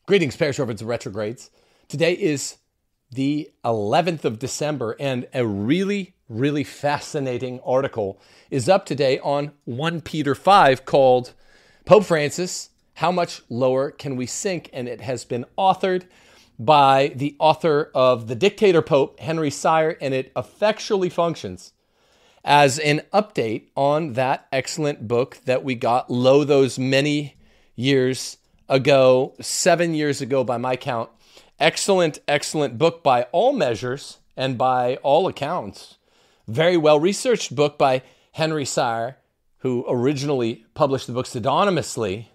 Greetings, Parish Orphans and Retrogrades. Today is the 11th of December, and a really fascinating article is up today on 1 Peter 5 called Pope Francis, How Much Lower Can We Sink? And it has been authored by the author of The Dictator Pope, Henry Sire, and it effectually functions as an update on that excellent book that we got those many years ago, 7 years ago by my count. Excellent book by all measures and by all accounts. Very well-researched book by Henry Sire, who originally published the book pseudonymously.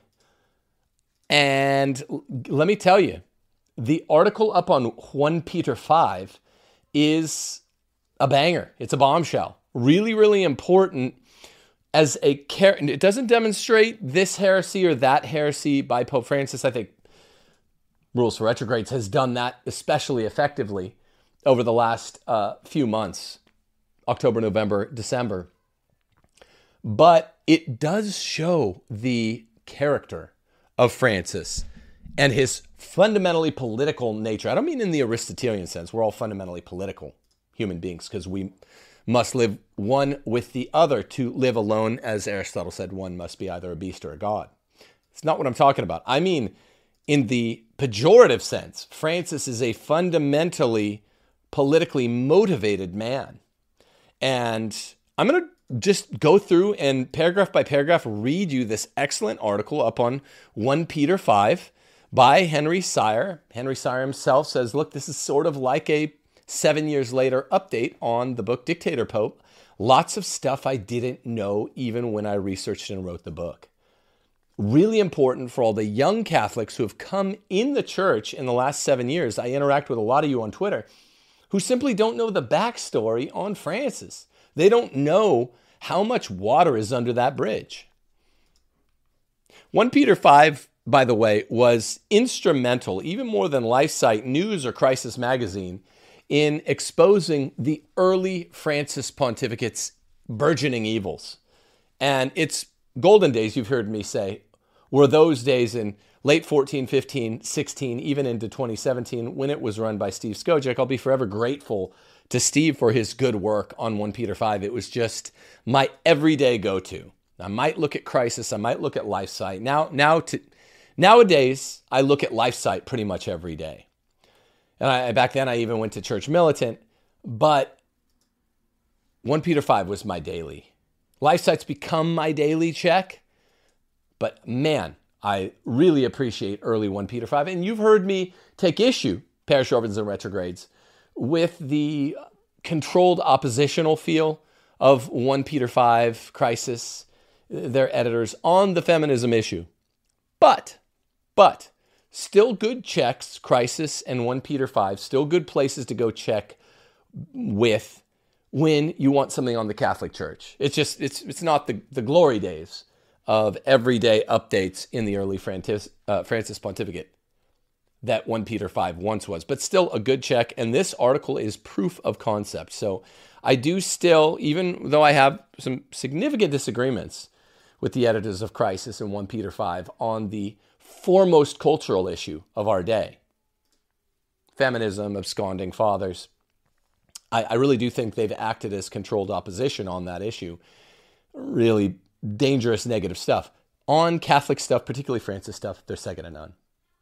And let me tell you, the article up on 1 Peter 5 is a banger. It's a bombshell. Really important as a it doesn't demonstrate this heresy or that heresy by Pope Francis. I think Rules for Retrogrades has done that especially effectively over the last few months, October, November, December. But it does show the character of Francis and his fundamentally political nature. I don't mean in the Aristotelian sense. We're all fundamentally political human beings because we must live one with the other. To live alone, as Aristotle said, one must be either a beast or a god. It's not what I'm talking about. I mean, in the pejorative sense, Francis is a fundamentally politically motivated man. And I'm going to just go through and paragraph by paragraph read you this excellent article up on 1 Peter 5 by Henry Sire. Henry Sire himself says, look, this is sort of like a 7 years later update on the book Dictator Pope. Lots of stuff I didn't know even when I researched and wrote the book. Really important for all the young Catholics who have come in the church in the last 7 years. I interact with a lot of you on Twitter who simply don't know the backstory on Francis. They don't know how much water is under that bridge. 1 Peter 5, by the way, was instrumental, even more than LifeSite News or Crisis Magazine, in exposing the early Francis pontificate's burgeoning evils. And its golden days, you've heard me say, were those days in late 14, 15, 16, even into 2017, when it was run by Steve Skojec. I'll be forever grateful to Steve for his good work on 1 Peter 5. It was just my everyday go-to. I might look at Crisis, I might look at LifeSite. Nowadays, I look at LifeSite pretty much every day. And back then, I even went to Church Militant, but 1 Peter 5 was my daily. LifeSite's become my daily check, but man, I really appreciate early 1 Peter 5. And you've heard me take issue, Parish Orphans and Retrogrades, with the controlled oppositional feel of 1 Peter 5, Crisis, their editors, on the feminism issue. But, still good checks, Crisis and 1 Peter 5, still good places to go check with when you want something on the Catholic Church. It's not the glory days of everyday updates in the early Francis pontificate that 1 Peter 5 once was, but still a good check. And this article is proof of concept. So I do still, even though I have some significant disagreements with the editors of Crisis and 1 Peter 5 on the foremost cultural issue of our day, feminism, absconding fathers, I really do think they've acted as controlled opposition on that issue. Really dangerous, negative stuff. On Catholic stuff, particularly Francis stuff, they're second to none.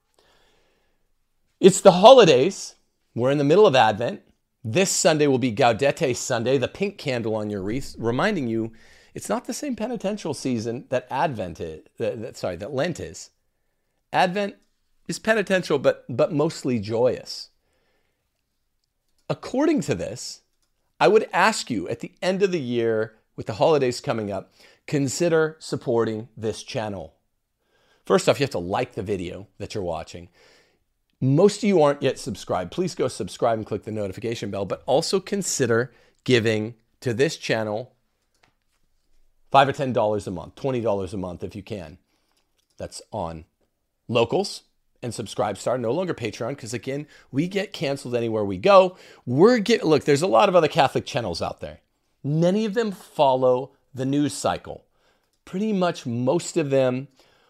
It's the holidays. We're in the middle of Advent. This Sunday will be Gaudete Sunday, the pink candle on your wreath, reminding you it's not the same penitential season that that Lent is. Advent is penitential, but mostly joyous. According to this, I would ask you at the end of the year, with the holidays coming up, consider supporting this channel. First off, you have to like the video that you're watching. Most of you aren't yet subscribed. Please go subscribe and click the notification bell, but also consider giving to this channel $5 or $10 a month, $20 a month if you can. That's on Locals and Subscribestar, no longer Patreon, because again, we get canceled anywhere we go. Look, there's a lot of other Catholic channels out there. Many of them follow the news cycle. Pretty much most of them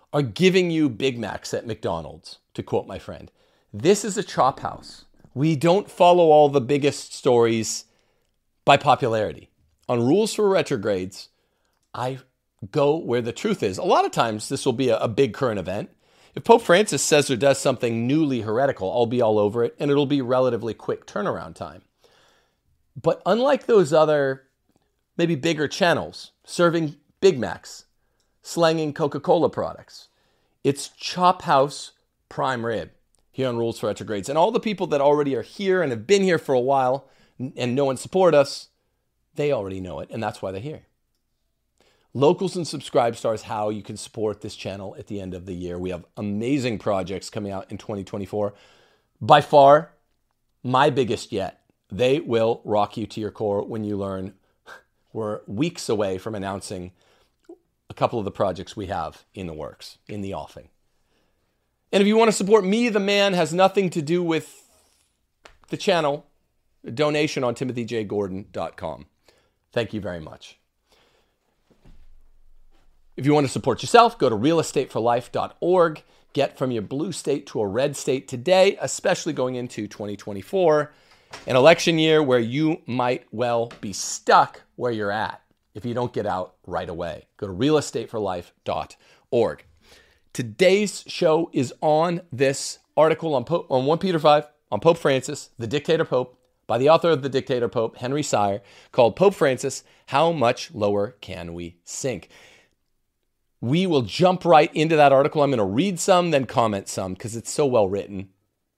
are giving you Big Macs at McDonald's, to quote my friend. This is a chop house. We don't follow all the biggest stories by popularity. On Rules for Retrogrades, I go where the truth is. A lot of times this will be a big current event. If Pope Francis says or does something newly heretical, I'll be all over it, and it'll be relatively quick turnaround time. But unlike those other, maybe bigger channels serving Big Macs, slanging Coca-Cola products, it's Chop House Prime Rib here on Rules for Retrogrades. And all the people that already are here and have been here for a while and know and support us, they already know it, and that's why they're here. Locals and Subscribe Stars, how you can support this channel at the end of the year. We have amazing projects coming out in 2024. By far, my biggest yet. They will rock you to your core when you learn we're weeks away from announcing a couple of the projects we have in the works, in the offing. And if you want to support me, the man, has nothing to do with the channel, a donation on timothyjgordon.com. Thank you very much. If you want to support yourself, go to realestateforlife.org. Get from your blue state to a red state today, especially going into 2024, an election year where you might well be stuck where you're at if you don't get out right away. Go to realestateforlife.org. Today's show is on this article on 1 Peter 5 on Pope Francis, the Dictator Pope, by the author of The Dictator Pope, Henry Sire, called Pope Francis, How Much Lower Can We Sink? We will jump right into that article. I'm going to read some, then comment some, because it's so well written.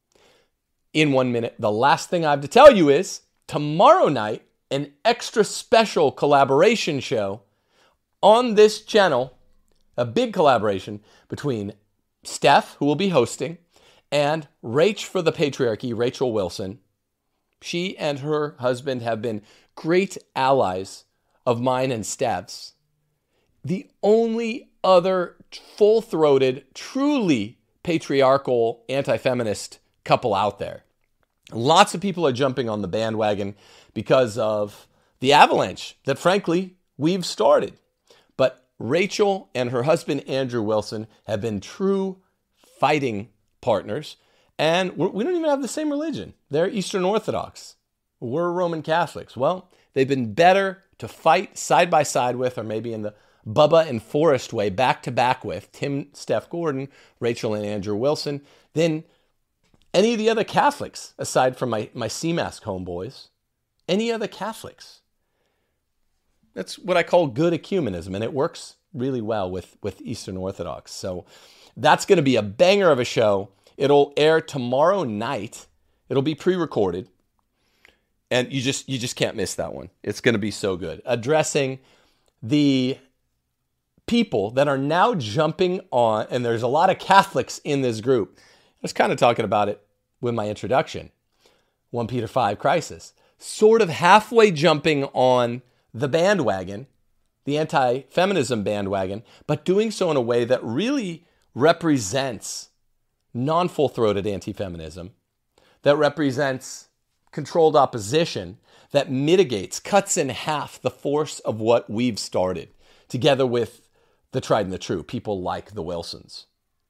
In 1 minute, the last thing I have to tell you is, tomorrow night, an extra special collaboration show on this channel, a big collaboration between Steph, who will be hosting, and Rach for the Patriarchy, Rachel Wilson. She and her husband have been great allies of mine and Steph's. The only other full-throated, truly patriarchal, anti-feminist couple out there. Lots of people are jumping on the bandwagon because of the avalanche that, frankly, we've started. But Rachel and her husband, Andrew Wilson, have been true fighting partners. And we don't even have the same religion. They're Eastern Orthodox. We're Roman Catholics. Well, they've been better to fight side by side with, or maybe in the Bubba and Forrest way, back to back with Tim, Steph Gordon, Rachel and Andrew Wilson, than any of the other Catholics, aside from my CMASC homeboys. Any other Catholics. That's what I call good ecumenism, and it works really well with Eastern Orthodox. So that's going to be a banger of a show. It'll air tomorrow night. It'll be pre-recorded. And you just can't miss that one. It's going to be so good. Addressing the people that are now jumping on, and there's a lot of Catholics in this group. I was kind of talking about it with my introduction, 1 Peter 5 crisis, sort of halfway jumping on the bandwagon, the anti-feminism bandwagon, but doing so in a way that really represents non-full-throated anti-feminism, that represents controlled opposition, that mitigates, cuts in half the force of what we've started, together with the tried and the true, people like the Wilsons.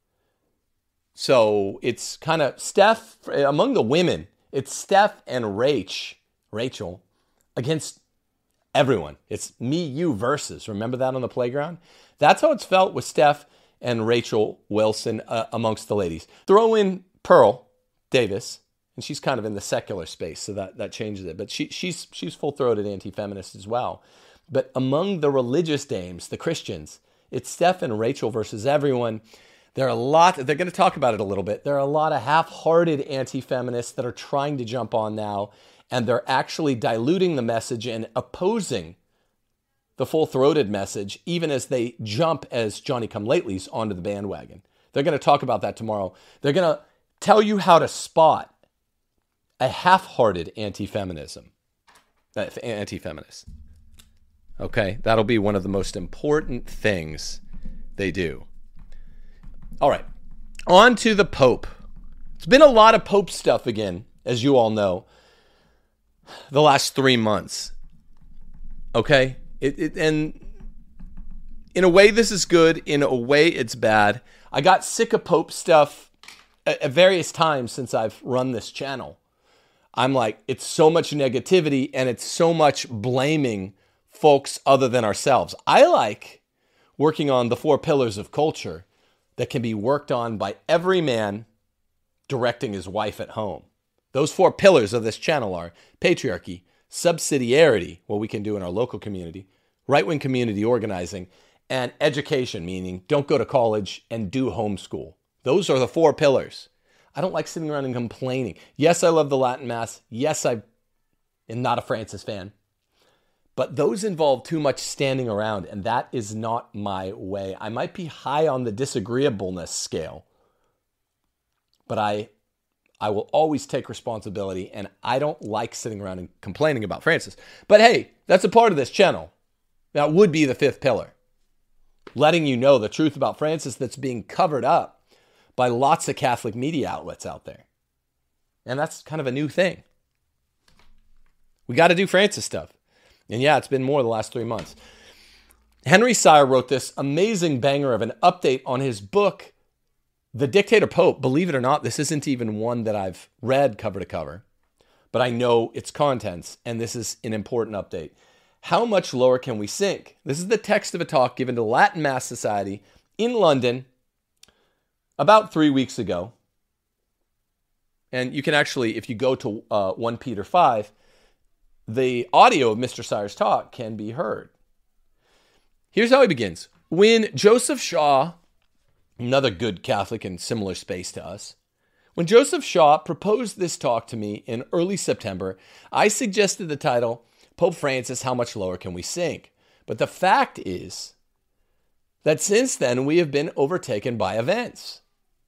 So it's kind of Steph, among the women, it's Steph and Rachel, against everyone. It's me, you versus. Remember that on the playground? That's how it's felt with Steph and Rachel Wilson amongst the ladies. Throw in Pearl Davis, and she's kind of in the secular space, so that changes it. But she's full-throated anti-feminist as well. But among the religious dames, the Christians, it's Steph and Rachel versus everyone. They're going to talk about it a little bit. There are a lot of half-hearted anti-feminists that are trying to jump on now, and they're actually diluting the message and opposing the full-throated message, even as they jump as Johnny-come-latelys onto the bandwagon. They're going to talk about that tomorrow. They're going to tell you how to spot a half-hearted anti-feminist. Okay, that'll be one of the most important things they do. All right, on to the Pope. It's been a lot of Pope stuff again, as you all know, the last 3 months. Okay, and in a way, this is good. In a way, it's bad. I got sick of Pope stuff at various times since I've run this channel. I'm like, it's so much negativity and it's so much blaming folks other than ourselves. I like working on the 4 pillars of culture that can be worked on by every man directing his wife at home. Those 4 pillars of this channel are patriarchy, subsidiarity, what we can do in our local community, right-wing community organizing, and education, meaning don't go to college and do homeschool. Those are the 4 pillars. I don't like sitting around and complaining. Yes, I love the Latin Mass. Yes, I am not a Francis fan. But those involve too much standing around, and that is not my way. I might be high on the disagreeableness scale, but I will always take responsibility, and I don't like sitting around and complaining about Francis. But hey, that's a part of this channel. That would be the 5th pillar. Letting you know the truth about Francis that's being covered up by lots of Catholic media outlets out there. And that's kind of a new thing. We got to do Francis stuff. And yeah, it's been more the last 3 months. Henry Sire wrote this amazing banger of an update on his book, The Dictator Pope. Believe it or not, this isn't even one that I've read cover to cover, but I know its contents, and this is an important update. How much lower can we sink? This is the text of a talk given to Latin Mass Society in London about 3 weeks ago. And you can actually, if you go to 1 Peter 5, the audio of Mr. Sire's talk can be heard. Here's how he begins. When Joseph Shaw, another good Catholic in similar space to us, when Joseph Shaw proposed this talk to me in early September, I suggested the title, Pope Francis, How Much Lower Can We Sink? But the fact is that since then we have been overtaken by events,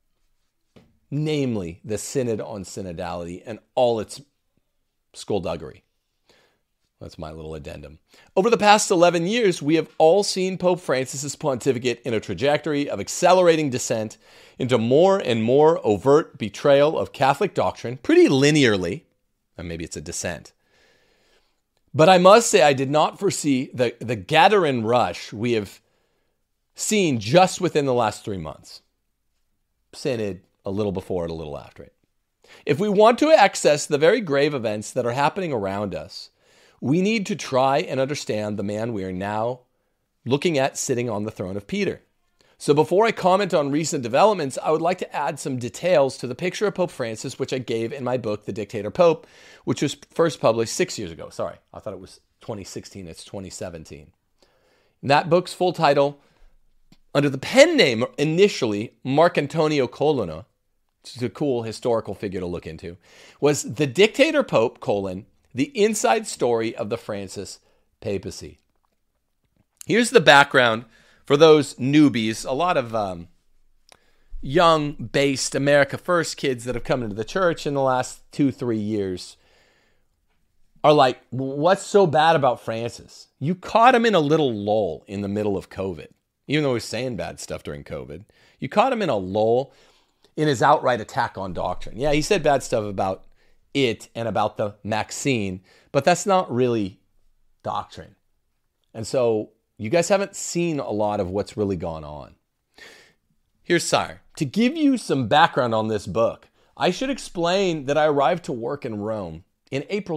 namely the Synod on Synodality and all its skullduggery. That's my little addendum. Over the past 11 years, we have all seen Pope Francis's pontificate in a trajectory of accelerating descent into more and more overt betrayal of Catholic doctrine, pretty linearly, and maybe it's a descent. But I must say I did not foresee the Gadarene rush we have seen just within the last 3 months. Synod a little before it, a little after it. If we want to access the very grave events that are happening around us, we need to try and understand the man we are now looking at sitting on the throne of Peter. So before I comment on recent developments, I would like to add some details to the picture of Pope Francis, which I gave in my book, The Dictator Pope, which was first published 6 years ago. Sorry, I thought it was 2016. It's 2017. That book's full title, under the pen name initially, Marcantonio Colonna, which is a cool historical figure to look into, was The Dictator Pope, The Inside Story of the Francis Papacy. Here's the background for those newbies, a lot of young-based America First kids that have come into the church in the last 2-3 years are like, what's so bad about Francis? You caught him in a little lull in the middle of COVID, even though he was saying bad stuff during COVID. You caught him in a lull in his outright attack on doctrine. Yeah, he said bad stuff about it and about the Maxine, but that's not really doctrine. And so you guys haven't seen a lot of what's really gone on. Here's Sire. To give you some background on this book, I should explain that I arrived to work in Rome in April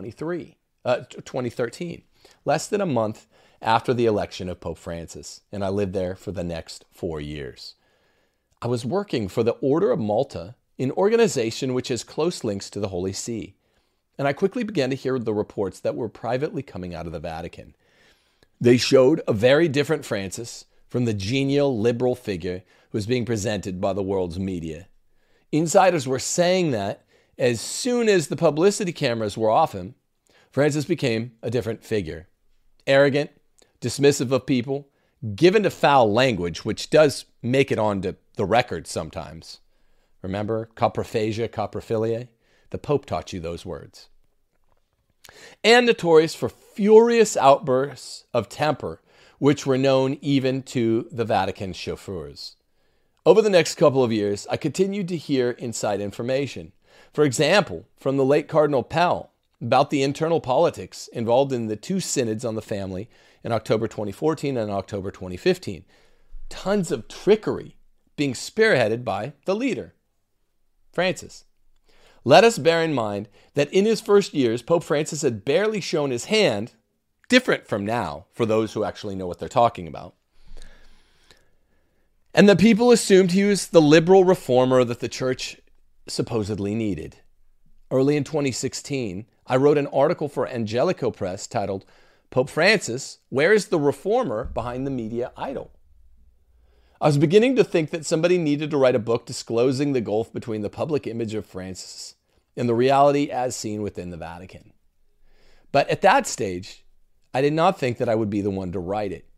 2013, less than a month after the election of Pope Francis, and I lived there for the next 4 years. I was working for the Order of Malta, an organization which has close links to the Holy See. And I quickly began to hear the reports that were privately coming out of the Vatican. They showed a very different Francis from the genial liberal figure who was being presented by the world's media. Insiders were saying that as soon as the publicity cameras were off him, Francis became a different figure. Arrogant, dismissive of people, given to foul language, which does make it onto the record sometimes. Remember, coprophagia, coprophilia? The Pope taught you those words. And notorious for furious outbursts of temper, which were known even to the Vatican chauffeurs. Over the next couple of years, I continued to hear inside information. For example, from the late Cardinal Pell about the internal politics involved in the 2 synods on the family in October 2014 and October 2015. Tons of trickery being spearheaded by the leader, Francis. Let us bear in mind that in his first years, Pope Francis had barely shown his hand, different from now, for those who actually know what they're talking about. And the people assumed he was the liberal reformer that the church supposedly needed. Early in 2016, I wrote an article for Angelico Press titled, Pope Francis, Where is the Reformer Behind the Media Idol? I was beginning to think that somebody needed to write a book disclosing the gulf between the public image of Francis and the reality as seen within the Vatican. But at that stage, I did not think that I would be the one to write it.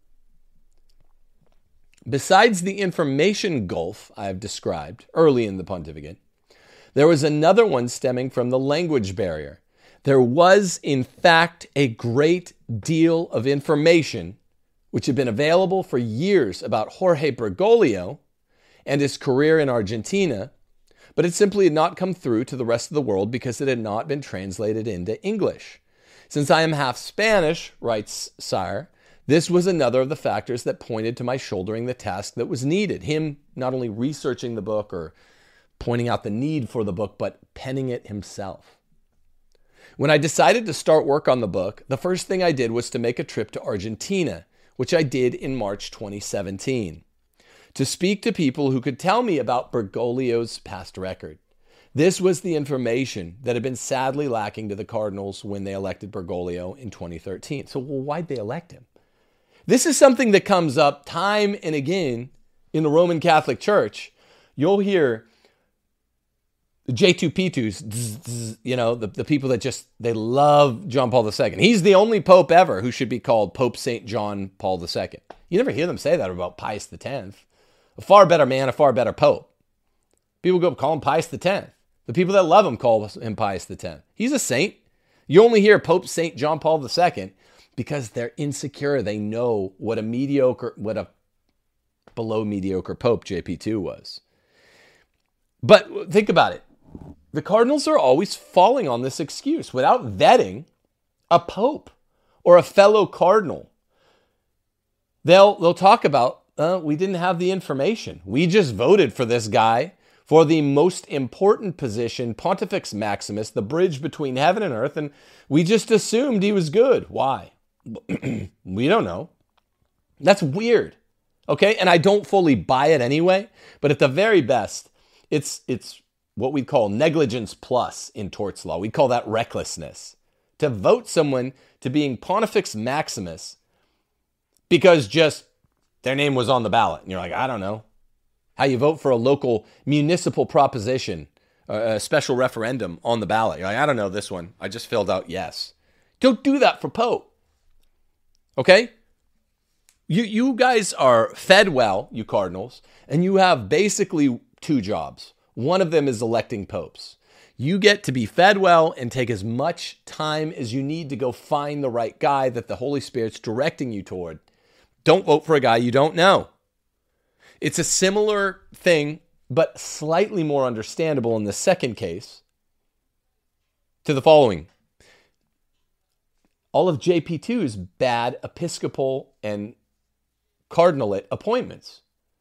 Besides the information gulf I have described early in the pontificate, there was another one stemming from the language barrier. There was, in fact, a great deal of information which had been available for years about Jorge Bergoglio and his career in Argentina, but it simply had not come through to the rest of the world because it had not been translated into English. Since I am half Spanish, writes Sire, this was another of the factors that pointed to my shouldering the task that was needed. Him not only researching the book or pointing out the need for the book, but penning it himself. When I decided to start work on the book, the first thing I did was to make a trip to Argentina, which I did in March 2017, to speak to people who could tell me about Bergoglio's past record. This was the information that had been sadly lacking to the Cardinals when they elected Bergoglio in 2013. So why'd they elect him? This is something that comes up time and again in the Roman Catholic Church. You'll hear the J2P2s, the people that they love John Paul II. He's the only pope ever who should be called Pope St. John Paul II. You never hear them say that about Pius X. A far better man, a far better pope. People go call him Pius X. The people that love him call him Pius X. He's a saint. You only hear Pope St. John Paul II because they're insecure. They know what a below mediocre Pope JP2 was. But think about it. The Cardinals are always falling on this excuse without vetting a pope or a fellow cardinal. They'll talk about, we didn't have the information. We just voted for this guy for the most important position, Pontifex Maximus, the bridge between heaven and earth, and we just assumed he was good. Why? We don't know. That's weird. Okay? And I don't fully buy it anyway, but at the very best, it's what we call negligence plus in torts law. We call that recklessness. To vote someone to being Pontifex Maximus because just their name was on the ballot. And you're like, I don't know. How you vote for a local municipal proposition, a special referendum on the ballot. You're like, I don't know this one. I just filled out yes. Don't do that for Pope. Okay? You guys are fed well, you Cardinals, and you have basically two jobs. One of them is electing popes. You get to be fed well and take as much time as you need to go find the right guy that the Holy Spirit's directing you toward. Don't vote for a guy you don't know. It's a similar thing, but slightly more understandable in the second case to the following. All of JP2's bad episcopal and cardinalate appointments.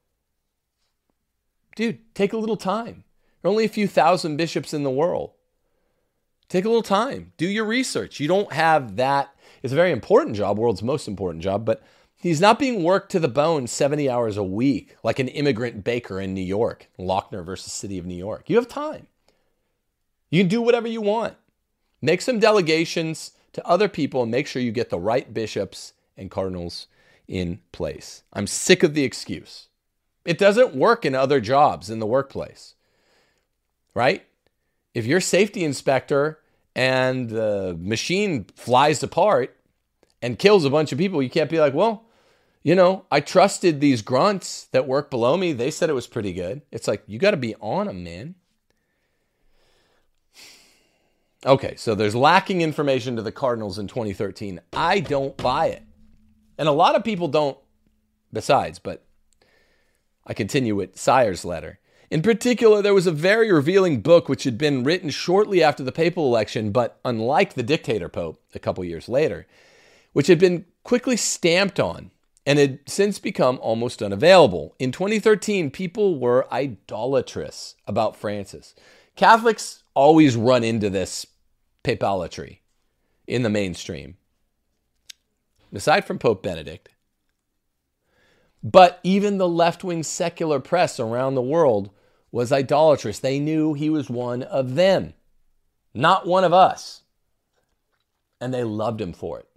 Dude, take a little time. There are only a few thousand bishops in the world. Take a little time. Do your research. You don't have that. It's a very important job, world's most important job, but he's not being worked to the bone 70 hours a week like an immigrant baker in New York, Lochner versus City of New York. You have time. You can do whatever you want. Make some delegations to other people and make sure you get the right bishops and cardinals in place. I'm sick of the excuse. It doesn't work in other jobs in the workplace, right? If you're safety inspector and the machine flies apart and kills a bunch of people, you can't be like, well, I trusted these grunts that work below me. They said it was pretty good. It's like, you got to be on them, man. Okay, so there's lacking information to the Cardinals in 2013. I don't buy it. And a lot of people don't besides, but I continue with Sire's letter. In particular, there was a very revealing book which had been written shortly after the papal election, but unlike the dictator pope a couple years later, which had been quickly stamped on and had since become almost unavailable. In 2013, people were idolatrous about Francis. Catholics always run into this papalatry in the mainstream, aside from Pope Benedict. But even the left-wing secular press around the world was idolatrous. They knew he was one of them, not one of us. And they loved him for it.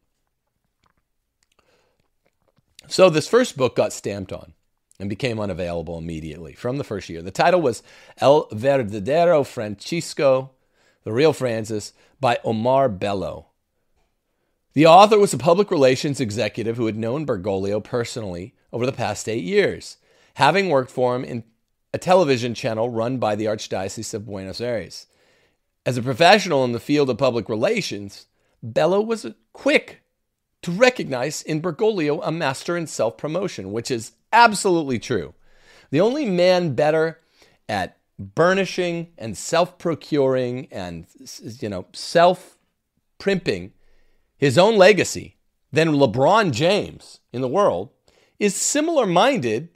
So this first book got stamped on and became unavailable immediately from the first year. The title was El Verdadero Francisco, The Real Francis, by Omar Bello. The author was a public relations executive who had known Bergoglio personally over the past 8 years, having worked for him in a television channel run by the Archdiocese of Buenos Aires. As a professional in the field of public relations, Bello was quick to recognize in Bergoglio a master in self-promotion, which is absolutely true. The only man better at burnishing and self-procuring and, self-primping his own legacy than LeBron James in the world is similar-minded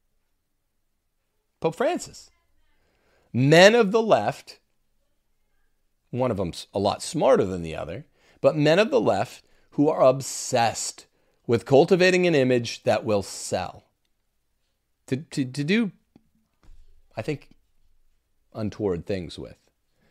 Pope Francis. Men of the left, one of them's a lot smarter than the other, but men of the left who are obsessed with cultivating an image that will sell. To do, I think, untoward things with.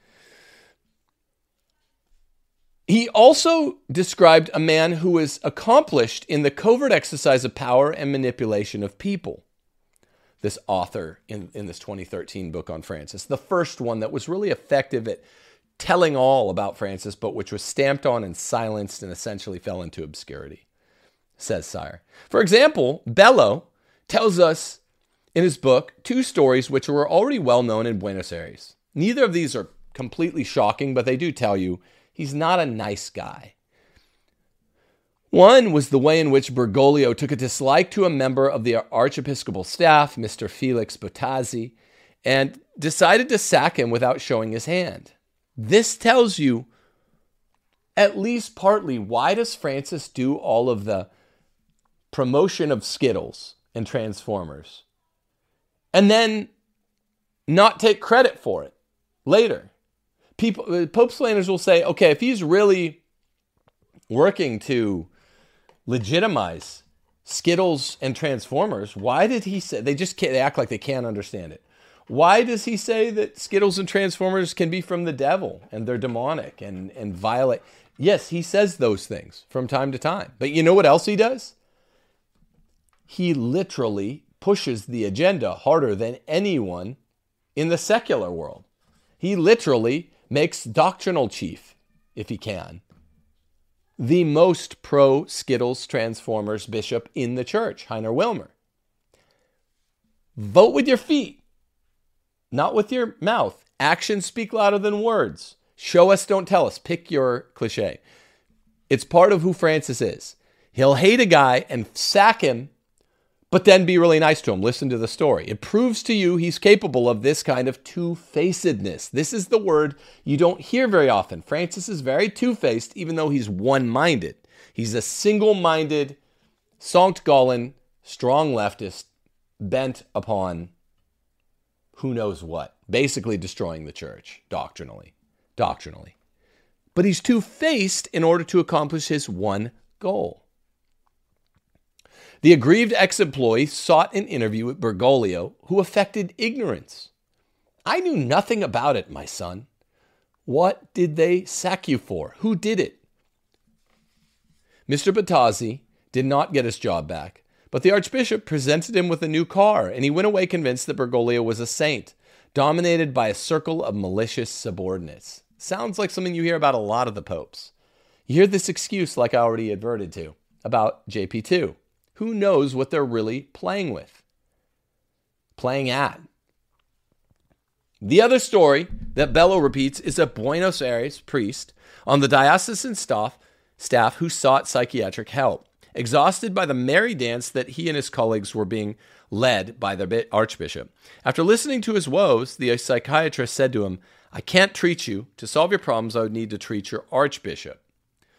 He also described a man who was accomplished in the covert exercise of power and manipulation of people. This author in this 2013 book on Francis, the first one that was really effective at telling all about Francis, but which was stamped on and silenced and essentially fell into obscurity, says Sire. For example, Bello tells us in his book 2 stories which were already well known in Buenos Aires. Neither of these are completely shocking, but they do tell you he's not a nice guy. One was the way in which Bergoglio took a dislike to a member of the archiepiscopal staff, Mr. Felix Bottazzi, and decided to sack him without showing his hand. This tells you, at least partly, why does Francis do all of the promotion of Skittles and Transformers and then not take credit for it later? Pope slanders will say, okay, if he's really working to legitimize Skittles and Transformers, why did he say, they act like they can't understand it. Why does he say that Skittles and Transformers can be from the devil and they're demonic and violate? Yes, he says those things from time to time. But you know what else he does? He literally pushes the agenda harder than anyone in the secular world. He literally makes doctrinal chief, if he can, the most pro-Skittles Transformers bishop in the church, Heiner Wilmer. Vote with your feet. Not with your mouth. Actions speak louder than words. Show us, don't tell us. Pick your cliche. It's part of who Francis is. He'll hate a guy and sack him, but then be really nice to him. Listen to the story. It proves to you he's capable of this kind of two-facedness. This is the word you don't hear very often. Francis is very two-faced, even though he's one-minded. He's a single-minded, Sankt Gallen, strong leftist, bent upon who knows what, basically destroying the church doctrinally. But he's two-faced in order to accomplish his one goal. The aggrieved ex-employee sought an interview with Bergoglio, who affected ignorance. I knew nothing about it, my son. What did they sack you for? Who did it? Mr. Bottazzi did not get his job back, but the Archbishop presented him with a new car, and he went away convinced that Bergoglio was a saint, dominated by a circle of malicious subordinates. Sounds like something you hear about a lot of the popes. You hear this excuse, like I already adverted to, about JP2. Who knows what they're really playing with? Playing at. The other story that Bello repeats is a Buenos Aires priest on the diocesan staff who sought psychiatric help. Exhausted by the merry dance that he and his colleagues were being led by the archbishop. After listening to his woes, the psychiatrist said to him, I can't treat you. To solve your problems, I would need to treat your archbishop.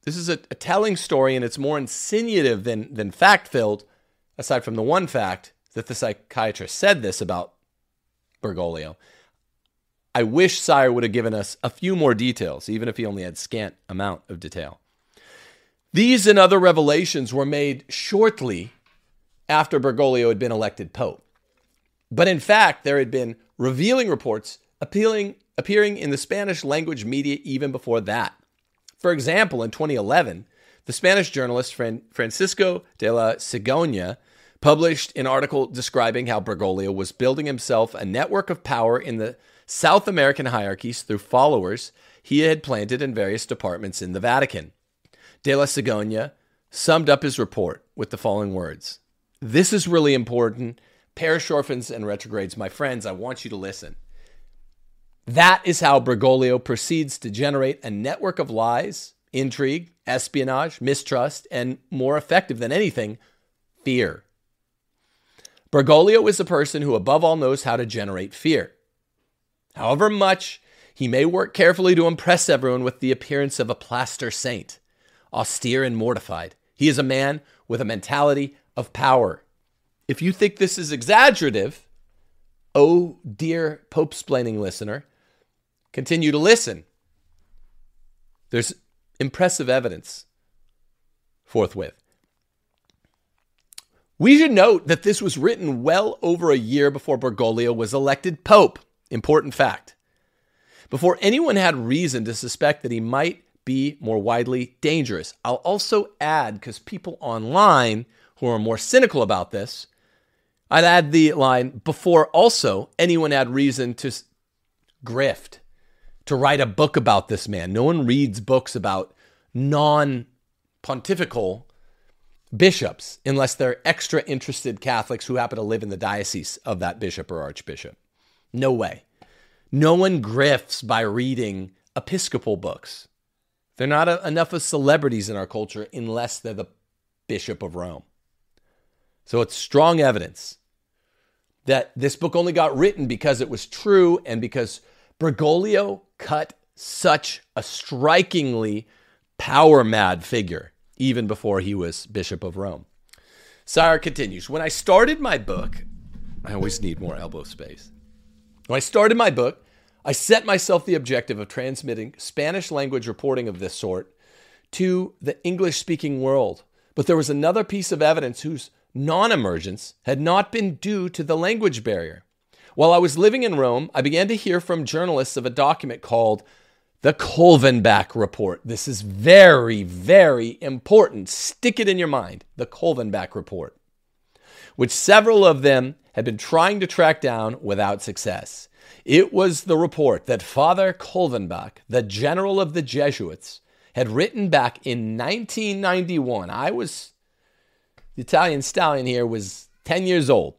This is a telling story, and it's more insinuative than fact-filled, aside from the one fact that the psychiatrist said this about Bergoglio. I wish Sire would have given us a few more details, even if he only had scant amount of detail. These and other revelations were made shortly after Bergoglio had been elected pope. But in fact, there had been revealing reports appearing in the Spanish language media even before that. For example, in 2011, the Spanish journalist Francisco de la Sigona published an article describing how Bergoglio was building himself a network of power in the South American hierarchies through followers he had planted in various departments in the Vatican. De la Sigona summed up his report with the following words. This is really important. Parish orphans and retrogrades, my friends, I want you to listen. That is how Bergoglio proceeds to generate a network of lies, intrigue, espionage, mistrust, and more effective than anything, fear. Bergoglio is a person who above all knows how to generate fear. However much he may work carefully to impress everyone with the appearance of a plaster saint, austere and mortified, he is a man with a mentality of power. If you think this is exaggerative, oh dear Pope-splaining listener, continue to listen. There's impressive evidence forthwith. We should note that this was written well over a year before Bergoglio was elected Pope. Important fact. Before anyone had reason to suspect that he might be more widely dangerous. I'll also add, because people online who are more cynical about this, I'd add the line, before also anyone had reason to grift, to write a book about this man. No one reads books about non-pontifical bishops unless they're extra interested Catholics who happen to live in the diocese of that bishop or archbishop. No way. No one grifts by reading Episcopal books. They're not enough of celebrities in our culture unless they're the Bishop of Rome. So it's strong evidence that this book only got written because it was true and because Bergoglio cut such a strikingly power-mad figure even before he was Bishop of Rome. Sire continues, when I started my book, I always need more elbow space. When I started my book, I set myself the objective of transmitting Spanish language reporting of this sort to the English-speaking world. But there was another piece of evidence whose non-emergence had not been due to the language barrier. While I was living in Rome, I began to hear from journalists of a document called the Kolvenbach Report. This is very, very important. Stick it in your mind, the Kolvenbach Report, which several of them had been trying to track down without success. It was the report that Father Kolvenbach, the general of the Jesuits, had written back in 1991. The Italian stallion here was 10 years old.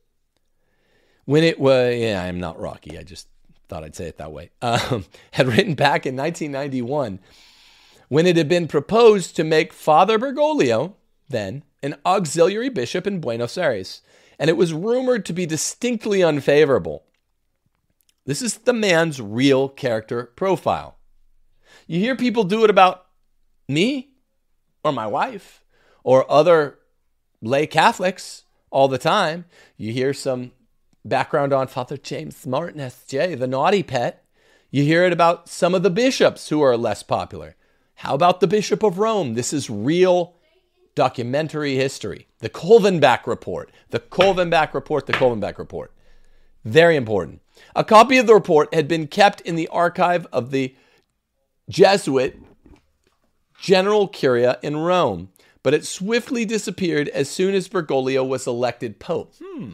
When it was, I'm not Rocky, I just thought I'd say it that way, had written back in 1991 when it had been proposed to make Father Bergoglio, then, an auxiliary bishop in Buenos Aires. And it was rumored to be distinctly unfavorable. This is the man's real character profile. You hear people do it about me or my wife or other lay Catholics all the time. You hear some background on Father James Martin, S.J., the naughty pet. You hear it about some of the bishops who are less popular. How about the Bishop of Rome? This is real documentary history. The Kolvenbach Report. The Kolvenbach Report. The Kolvenbach Report. Very important. A copy of the report had been kept in the archive of the Jesuit General Curia in Rome, but it swiftly disappeared as soon as Bergoglio was elected Pope.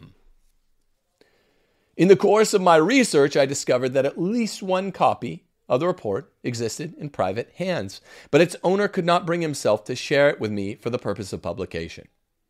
In the course of my research, I discovered that at least one copy of the report existed in private hands, but its owner could not bring himself to share it with me for the purpose of publication.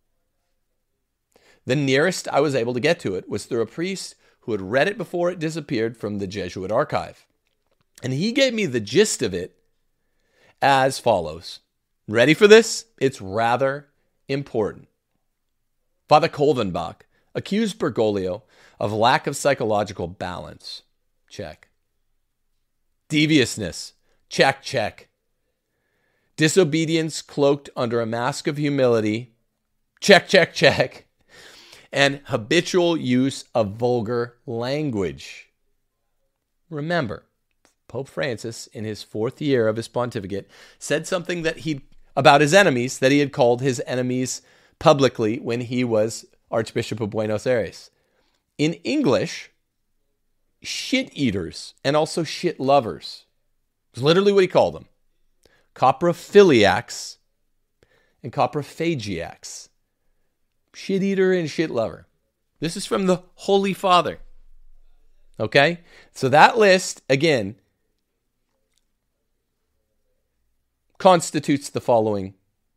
The nearest I was able to get to it was through a priest who had read it before it disappeared from the Jesuit archive. And he gave me the gist of it as follows. Ready for this? It's rather important. Father Kolvenbach accused Bergoglio of lack of psychological balance. Check. Deviousness. Check, check. disobedience cloaked under a mask of humility, check, check, check, and habitual use of vulgar language. Remember, Pope Francis, in his 4th year of his pontificate, said something about his enemies that he had called his enemies publicly when he was Archbishop of Buenos Aires. In English, shit eaters and also shit lovers. It's literally what he called them. Coprophiliacs and coprophagiacs. Shit eater and shit lover. This is from the Holy Father. Okay? So that list, again, constitutes the following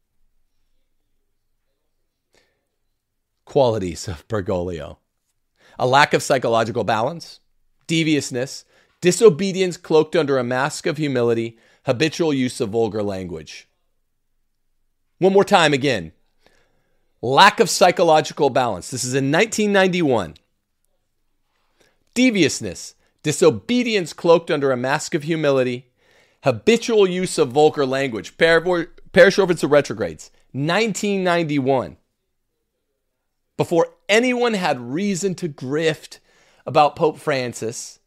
qualities of Bergoglio: a lack of psychological balance, deviousness, disobedience cloaked under a mask of humility, habitual use of vulgar language. One more time again. Lack of psychological balance. This is in 1991. Deviousness, disobedience cloaked under a mask of humility, habitual use of vulgar language. Parish Ordinance of Retrogrades, 1991. Before anyone had reason to grift about Pope Francis,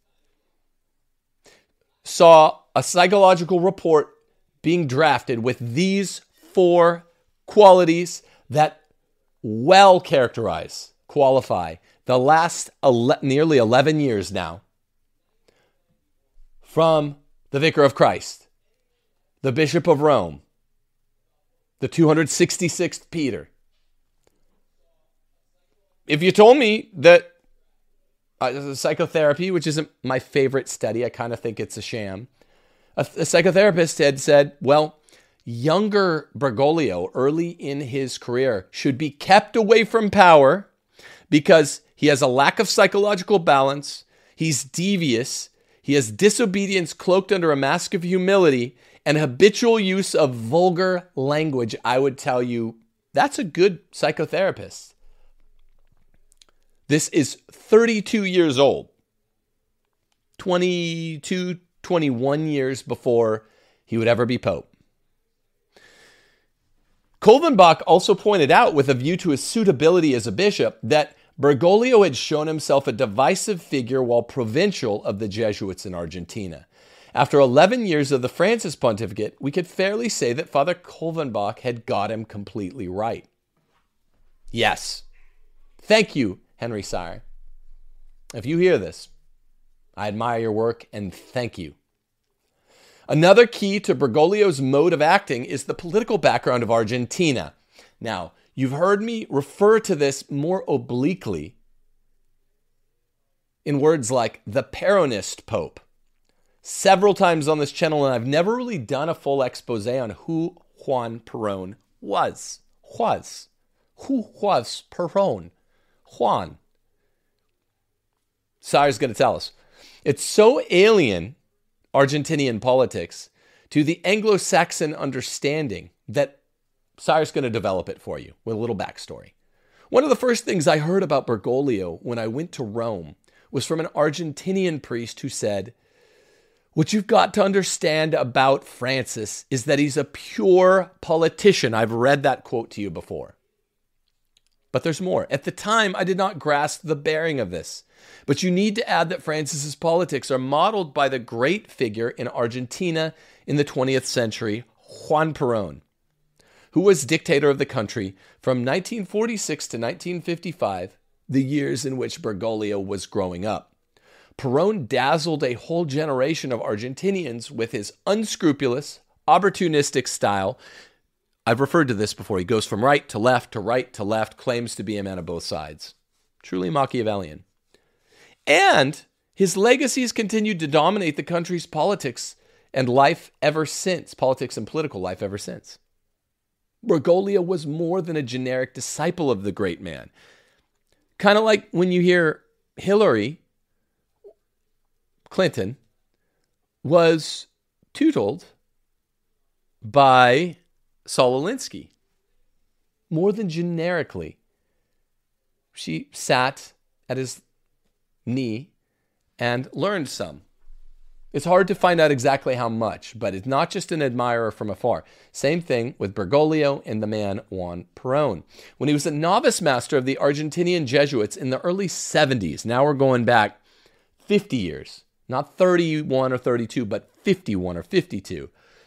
saw a psychological report being drafted with these 4 qualities that well qualify the last nearly 11 years now from the Vicar of Christ, the Bishop of Rome, the 266th Peter. If you told me that psychotherapy, which isn't my favorite study, I kind of think it's a sham, a psychotherapist had said, well, younger Bergoglio, early in his career, should be kept away from power because he has a lack of psychological balance, he's devious, he has disobedience cloaked under a mask of humility, and habitual use of vulgar language. I would tell you, that's a good psychotherapist. This is 32 years old, 22, 21 years before he would ever be Pope. Kolvenbach also pointed out, with a view to his suitability as a bishop, that Bergoglio had shown himself a divisive figure while provincial of the Jesuits in Argentina. After 11 years of the Francis pontificate, we could fairly say that Father Kolvenbach had got him completely right. Yes. Thank you, Henry Sire. If you hear this, I admire your work and thank you. Another key to Bergoglio's mode of acting is the political background of Argentina. Now, you've heard me refer to this more obliquely in words like the Peronist Pope several times on this channel, and I've never really done a full expose on who Juan Perón was. Who was Perón? Juan. Sire's going to tell us. It's so alien, Argentinian politics, to the Anglo-Saxon understanding that Sire's going to develop it for you with a little backstory. One of the first things I heard about Bergoglio when I went to Rome was from an Argentinian priest who said, what you've got to understand about Francis is that he's a pure politician. I've read that quote to you before. But there's more. At the time, I did not grasp the bearing of this. But you need to add that Francis's politics are modeled by the great figure in Argentina in the 20th century, Juan Perón, who was dictator of the country from 1946 to 1955, the years in which Bergoglio was growing up. Perón dazzled a whole generation of Argentinians with his unscrupulous, opportunistic style. I've referred to this before. He goes from right to left, claims to be a man of both sides. Truly Machiavellian. And his legacies continued to dominate the country's politics and life ever since, politics and political life ever since. Bergoglio was more than a generic disciple of the great man. Kind of like when you hear Hillary Clinton was tuteled by Saul Alinsky. More than generically. She sat at his knee and learned some. It's hard to find out exactly how much, but it's not just an admirer from afar. Same thing with Bergoglio and the man Juan Perón. When he was a novice master of the Argentinian Jesuits in the early 70s, now we're going back 50 years, not 31 or 32, but 51 or 52.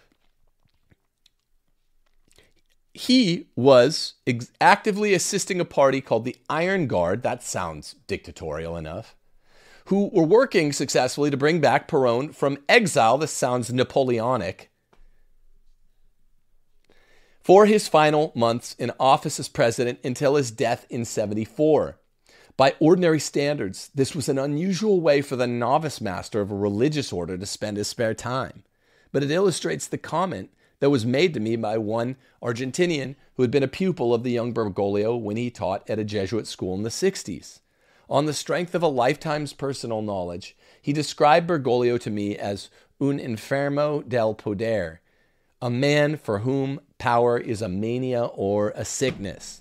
He was actively assisting a party called the Iron Guard, that sounds dictatorial enough, who were working successfully to bring back Perón from exile, this sounds Napoleonic, for his final months in office as president until his death in 74. By ordinary standards, this was an unusual way for the novice master of a religious order to spend his spare time. But it illustrates the comment that was made to me by one Argentinian who had been a pupil of the young Bergoglio when he taught at a Jesuit school in the 60s. On the strength of a lifetime's personal knowledge, he described Bergoglio to me as un enfermo del poder, a man for whom power is a mania or a sickness.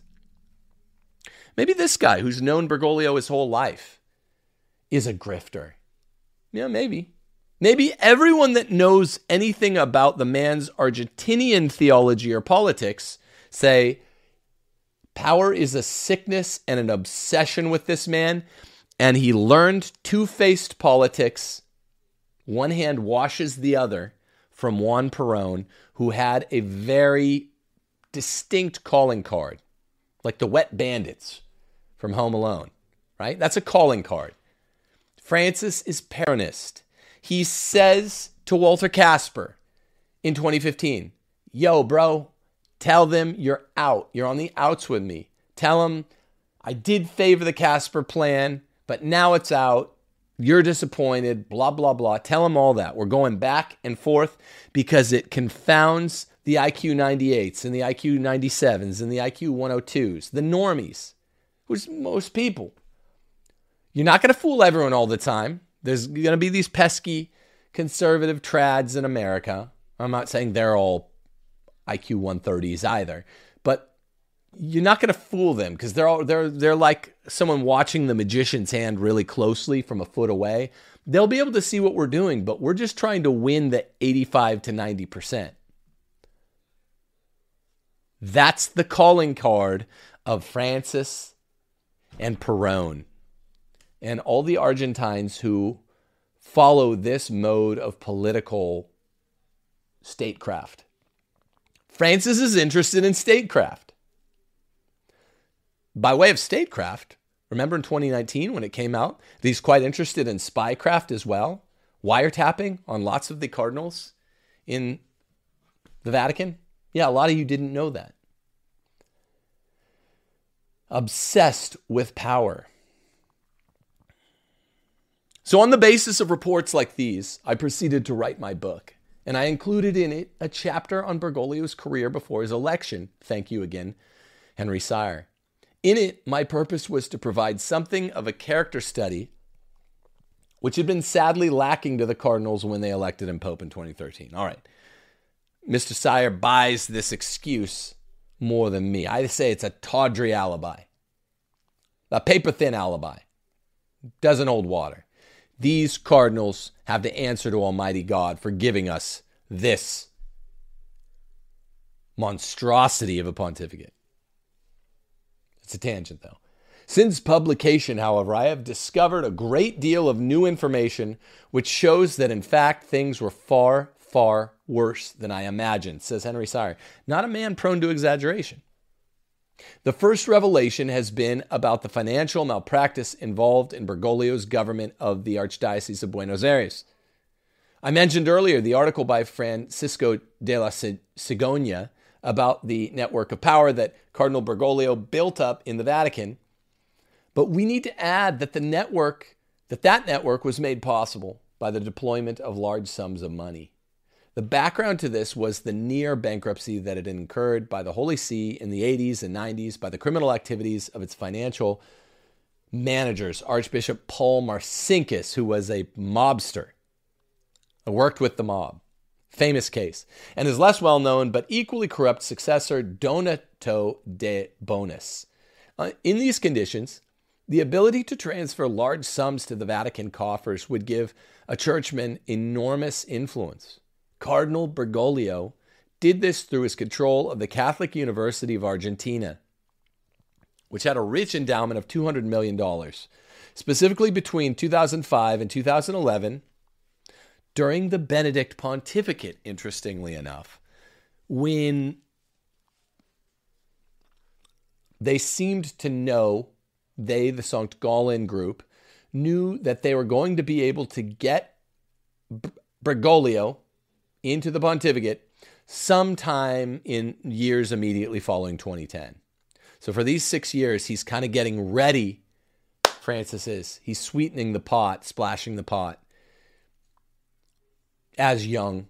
Maybe this guy who's known Bergoglio his whole life is a grifter. Yeah, maybe. Maybe everyone that knows anything about the man's Argentinian theology or politics say power is a sickness and an obsession with this man, and he learned two-faced politics. One hand washes the other from Juan Perón, who had a very distinct calling card, like the Wet Bandits from Home Alone, right? That's a calling card. Francis is Peronist. He says to Walter Casper in 2015, yo, bro, tell them you're out. You're on the outs with me. Tell them I did favor the Casper plan, but now it's out. You're disappointed, blah, blah, blah. Tell them all that. We're going back and forth because it confounds the IQ 98s and the IQ 97s and the IQ 102s, the normies, which is most people. You're not going to fool everyone all the time. There's going to be these pesky conservative trads in America. I'm not saying they're all IQ 130s either, but you're not going to fool them because they're like someone watching the magician's hand really closely from a foot away. They'll be able to see what we're doing, but we're just trying to win the 85 to 90%. That's the calling card of Francis and Perón and all the Argentines who follow this mode of political statecraft. Francis is interested in statecraft. By way of statecraft, remember in 2019 when it came out, that he's quite interested in spycraft as well, wiretapping on lots of the cardinals in the Vatican? Yeah, a lot of you didn't know that. Obsessed with power. So on the basis of reports like these, I proceeded to write my book, and I included in it a chapter on Bergoglio's career before his election. Thank you again, Henry Sire. In it, my purpose was to provide something of a character study, which had been sadly lacking to the Cardinals when they elected him Pope in 2013. All right, Mr. Sire buys this excuse more than me. I say it's a tawdry alibi, a paper-thin alibi. Doesn't hold water. These cardinals have to answer to Almighty God for giving us this monstrosity of a pontificate. It's a tangent, though. Since publication, however, I have discovered a great deal of new information which shows that, in fact, things were far, far worse than I imagined, says Henry Sire, not a man prone to exaggeration. The first revelation has been about the financial malpractice involved in Bergoglio's government of the Archdiocese of Buenos Aires. I mentioned earlier the article by Francisco de la Cigoña about the network of power that Cardinal Bergoglio built up in the Vatican. But we need to add that that network was made possible by the deployment of large sums of money. The background to this was the near bankruptcy that had incurred by the Holy See in the 80s and 90s by the criminal activities of its financial managers, Archbishop Paul Marcinkus, who was a mobster, worked with the mob. Famous case. And his less well-known but equally corrupt successor, Donato de Bonis. In these conditions, The ability to transfer large sums to the Vatican coffers would give a churchman enormous influence. Cardinal Bergoglio did this through his control of the Catholic University of Argentina, which had a rich endowment of $200 million. Specifically between 2005 and 2011, during the Benedict pontificate, interestingly enough, when they seemed to know, the St. Gallen group, knew that they were going to be able to get Bergoglio into the pontificate sometime in years immediately following 2010. So for these 6 years, he's kind of getting ready, Francis is. He's sweetening the pot, splashing the pot as young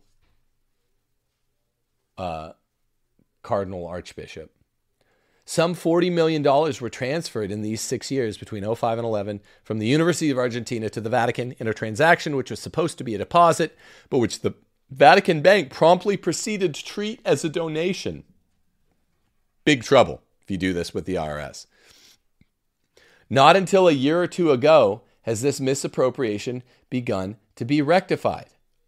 Cardinal Archbishop. Some $40 million were transferred in these 6 years between 2005 and 11 from the University of Argentina to the Vatican in a transaction which was supposed to be a deposit, but which the Vatican Bank promptly proceeded to treat as a donation. Big trouble if you do this with the IRS. Not until a year or two ago has this misappropriation begun to be rectified.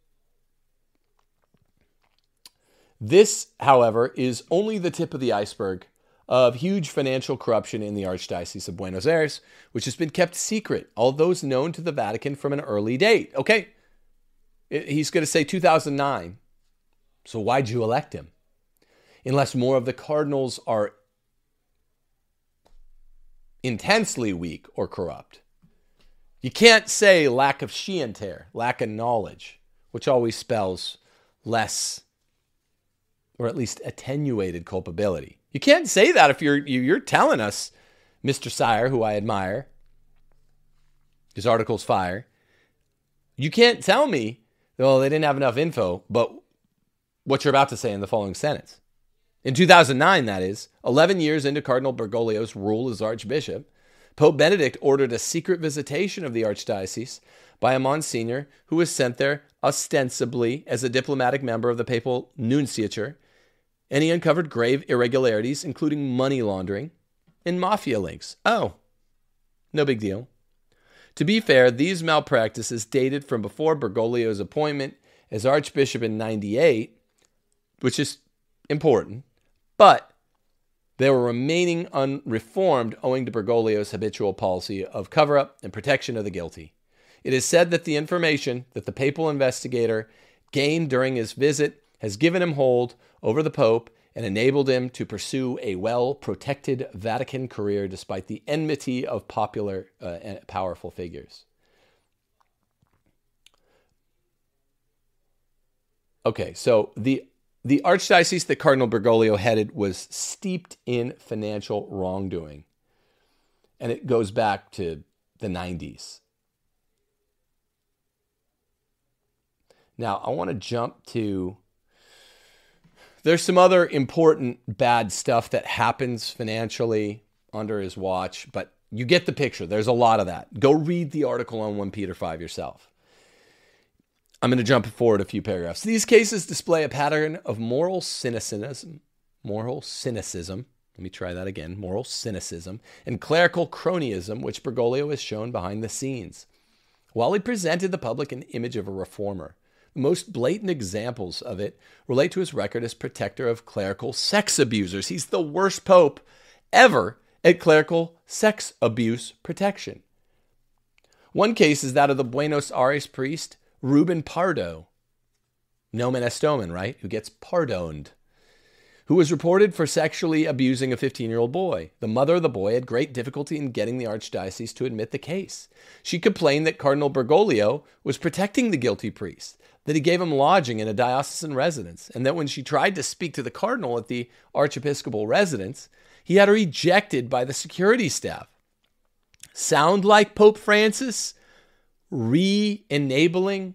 This, however, is only the tip of the iceberg of huge financial corruption in the Archdiocese of Buenos Aires, which has been kept secret, although it's known to the Vatican from an early date. Okay, he's going to say 2009. So why'd you elect him? Unless more of the cardinals are intensely weak or corrupt. You can't say lack of scienter, lack of knowledge, which always spells less or at least attenuated culpability. You can't say that if you're telling us, Mr. Sire, who I admire, his article's fire. You can't tell me, well, they didn't have enough info, but what you're about to say in the following sentence. In 2009, that is, 11 years into Cardinal Bergoglio's rule as Archbishop, Pope Benedict ordered a secret visitation of the Archdiocese by a Monsignor who was sent there ostensibly as a diplomatic member of the Papal Nunciature, and he uncovered grave irregularities, including money laundering and mafia links. Oh, no big deal. To be fair, these malpractices dated from before Bergoglio's appointment as Archbishop in 98, which is important, but they were remaining unreformed owing to Bergoglio's habitual policy of cover-up and protection of the guilty. It is said that the information that the papal investigator gained during his visit has given him hold over the Pope and enabled him to pursue a well-protected Vatican career despite the enmity of popular and powerful figures. Okay, so the archdiocese that Cardinal Bergoglio headed was steeped in financial wrongdoing, and it goes back to the 90s. Now, I want to jump to... There's some other important bad stuff that happens financially under his watch, but you get the picture. There's a lot of that. Go read the article on 1 Peter 5 yourself. I'm going to jump forward a few paragraphs. These cases display a pattern of moral cynicism. Moral cynicism. Let me try that again. Moral cynicism and clerical cronyism, which Bergoglio has shown behind the scenes. While he presented the public an image of a reformer, the most blatant examples of it relate to his record as protector of clerical sex abusers. He's the worst pope ever at clerical sex abuse protection. One case is that of the Buenos Aires priest Ruben Pardo, nomen est omen, right? Who gets pardoned, who was reported for sexually abusing a 15-year-old boy. The mother of the boy had great difficulty in getting the archdiocese to admit the case. She complained that Cardinal Bergoglio was protecting the guilty priest, that he gave him lodging in a diocesan residence, and that when she tried to speak to the cardinal at the archiepiscopal residence, he had her ejected by the security staff. Sound like Pope Francis re-enabling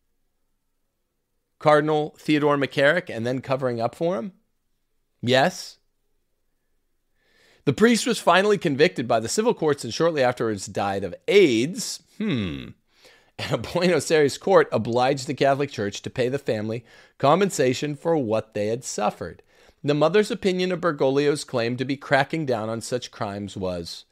Cardinal Theodore McCarrick and then covering up for him? Yes. The priest was finally convicted by the civil courts and shortly afterwards died of AIDS. And a Buenos Aires court obliged the Catholic Church to pay the family compensation for what they had suffered. The mother's opinion of Bergoglio's claim to be cracking down on such crimes was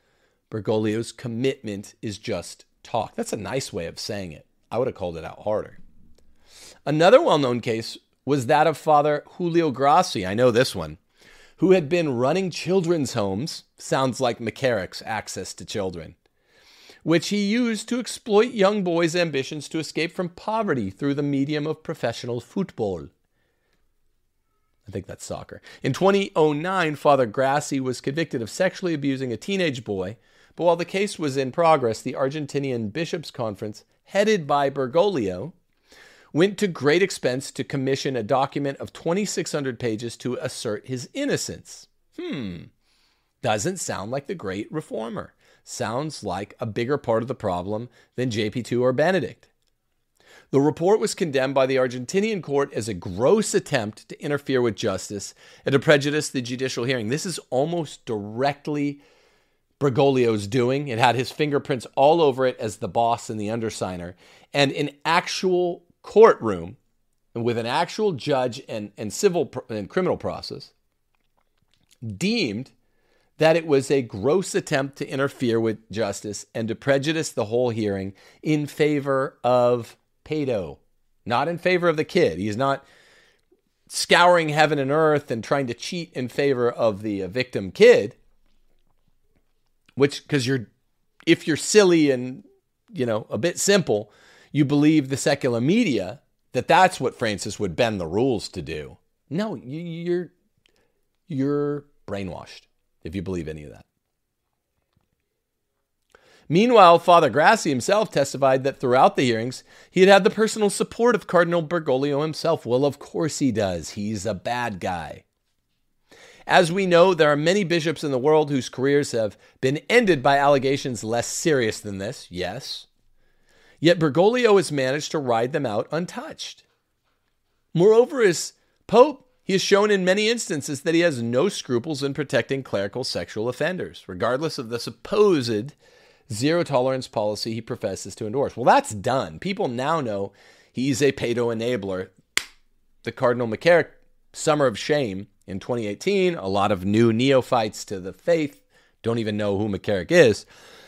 Bergoglio's commitment is just talk. That's a nice way of saying it. I would have called it out harder. Another well-known case was that of Father Julio Grassi. I know this one. Who had been running children's homes, sounds like McCarrick's access to children, which he used to exploit young boys' ambitions to escape from poverty through the medium of professional football. I think that's soccer. In 2009, Father Grassi was convicted of sexually abusing a teenage boy, but while the case was in progress, the Argentinian Bishops' Conference, headed by Bergoglio, went to great expense to commission a document of 2,600 pages to assert his innocence. Doesn't sound like the great reformer. Sounds like a bigger part of the problem than JP2 or Benedict. The report was condemned by the Argentinian court as a gross attempt to interfere with justice and to prejudice the judicial hearing. This is almost directly Bergoglio's doing. It had his fingerprints all over it as the boss and the undersigner. And an actual courtroom with an actual judge and civil and criminal process deemed that it was a gross attempt to interfere with justice and to prejudice the whole hearing in favor of pedo, not in favor of the kid. He's not scouring heaven and earth and trying to cheat in favor of the victim kid, which, because if you're silly and, a bit simple, you believe the secular media that's what Francis would bend the rules to do. No, you're brainwashed if you believe any of that. Meanwhile, Father Grassi himself testified that throughout the hearings, he had the personal support of Cardinal Bergoglio himself. Well, of course he does. He's a bad guy. As we know, there are many bishops in the world whose careers have been ended by allegations less serious than this, yes. Yet Bergoglio has managed to ride them out untouched. Moreover, as Pope, he has shown in many instances that he has no scruples in protecting clerical sexual offenders, regardless of the supposed zero-tolerance policy he professes to endorse. Well, that's done. People now know he's a pedo enabler. The Cardinal McCarrick Summer of Shame in 2018, a lot of new neophytes to the faith don't even know who McCarrick is.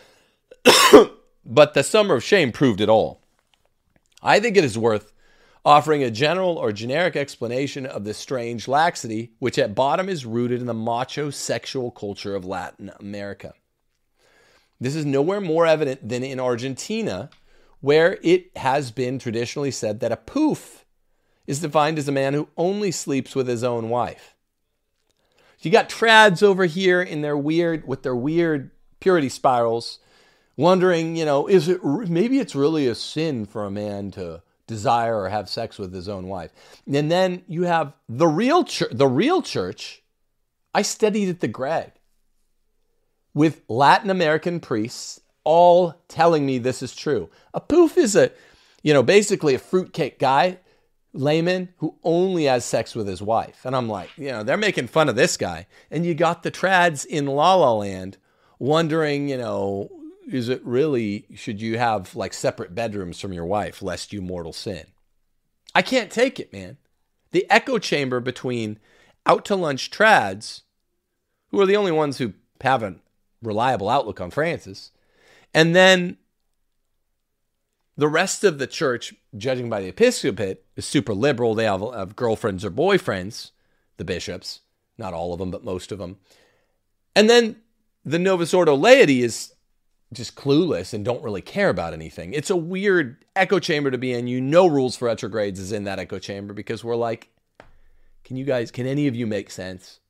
But the Summer of Shame proved it all. I think it is worth offering a general or generic explanation of this strange laxity, which at bottom is rooted in the macho sexual culture of Latin America. This is nowhere more evident than in Argentina, where it has been traditionally said that a poof is defined as a man who only sleeps with his own wife. You got trads over here in their weird purity spirals, wondering, maybe it's really a sin for a man to desire or have sex with his own wife. And then you have the real church. I studied at the Greg with Latin American priests all telling me this is true. A poof is basically a fruitcake guy, layman, who only has sex with his wife. And I'm like, they're making fun of this guy. And you got the trads in La La Land wondering, is it really, should you have separate bedrooms from your wife lest you mortal sin? I can't take it, man. The echo chamber between out to lunch trads, who are the only ones who have a reliable outlook on Francis, and then the rest of the church, judging by the episcopate, is super liberal. They have girlfriends or boyfriends, the bishops, not all of them, but most of them. And then the Novus Ordo laity is just clueless and don't really care about anything. It's a weird echo chamber to be in. Rules for retrogrades is in that echo chamber because we're like, can any of you make sense?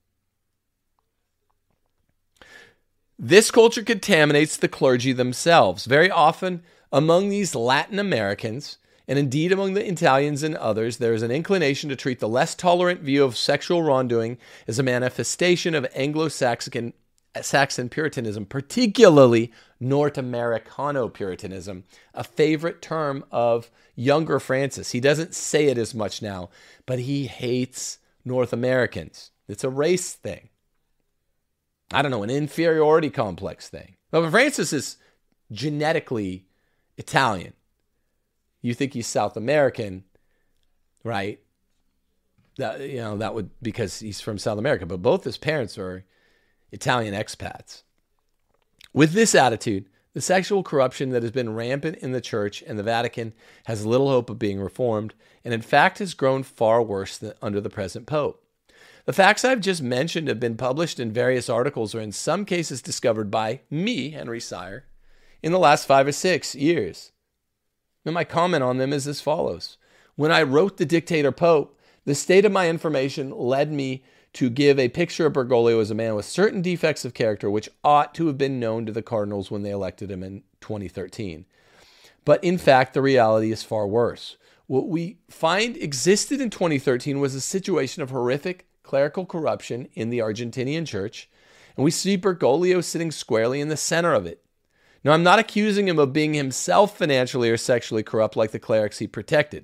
This culture contaminates the clergy themselves. Very often among these Latin Americans, and indeed among the Italians and others, there is an inclination to treat the less tolerant view of sexual wrongdoing as a manifestation of Anglo-Saxon Puritanism, particularly North Americano Puritanism, a favorite term of younger Francis. He doesn't say it as much now, but he hates North Americans. It's a race thing. I don't know, an inferiority complex thing. But Francis is genetically Italian. You think he's South American, right? That would, because he's from South America, but both his parents are Italian expats. With this attitude, the sexual corruption that has been rampant in the Church and the Vatican has little hope of being reformed, and in fact has grown far worse than under the present Pope. The facts I've just mentioned have been published in various articles or in some cases discovered by me, Henry Sire, in the last 5 or 6 years. And my comment on them is as follows. When I wrote The Dictator Pope, the state of my information led me to give a picture of Bergoglio as a man with certain defects of character which ought to have been known to the cardinals when they elected him in 2013. But in fact, the reality is far worse. What we find existed in 2013 was a situation of horrific clerical corruption in the Argentinian church, and we see Bergoglio sitting squarely in the center of it. Now, I'm not accusing him of being himself financially or sexually corrupt like the clerics he protected.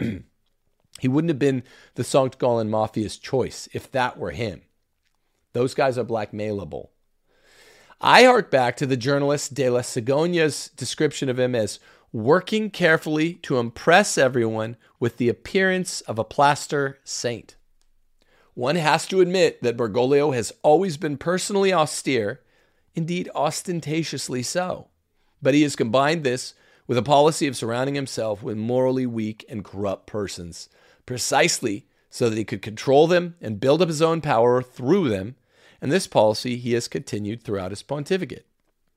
He wouldn't have been the St. Gallen Mafia's choice if that were him. Those guys are blackmailable. I hark back to the journalist De La Sigogna's description of him as working carefully to impress everyone with the appearance of a plaster saint. One has to admit that Bergoglio has always been personally austere, indeed ostentatiously so. But he has combined this with a policy of surrounding himself with morally weak and corrupt persons, precisely so that he could control them and build up his own power through them, and this policy he has continued throughout his pontificate.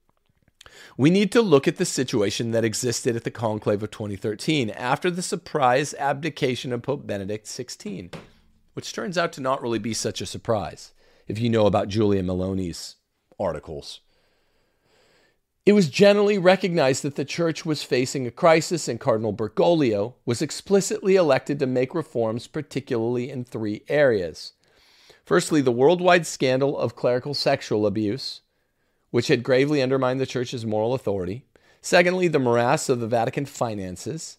We need to look at the situation that existed at the conclave of 2013 after the surprise abdication of Pope Benedict XVI, which turns out to not really be such a surprise if you know about Giulia Meloni's articles. It was generally recognized that the church was facing a crisis, and Cardinal Bergoglio was explicitly elected to make reforms, particularly in 3 areas. Firstly, the worldwide scandal of clerical sexual abuse, which had gravely undermined the church's moral authority. Secondly, the morass of the Vatican finances.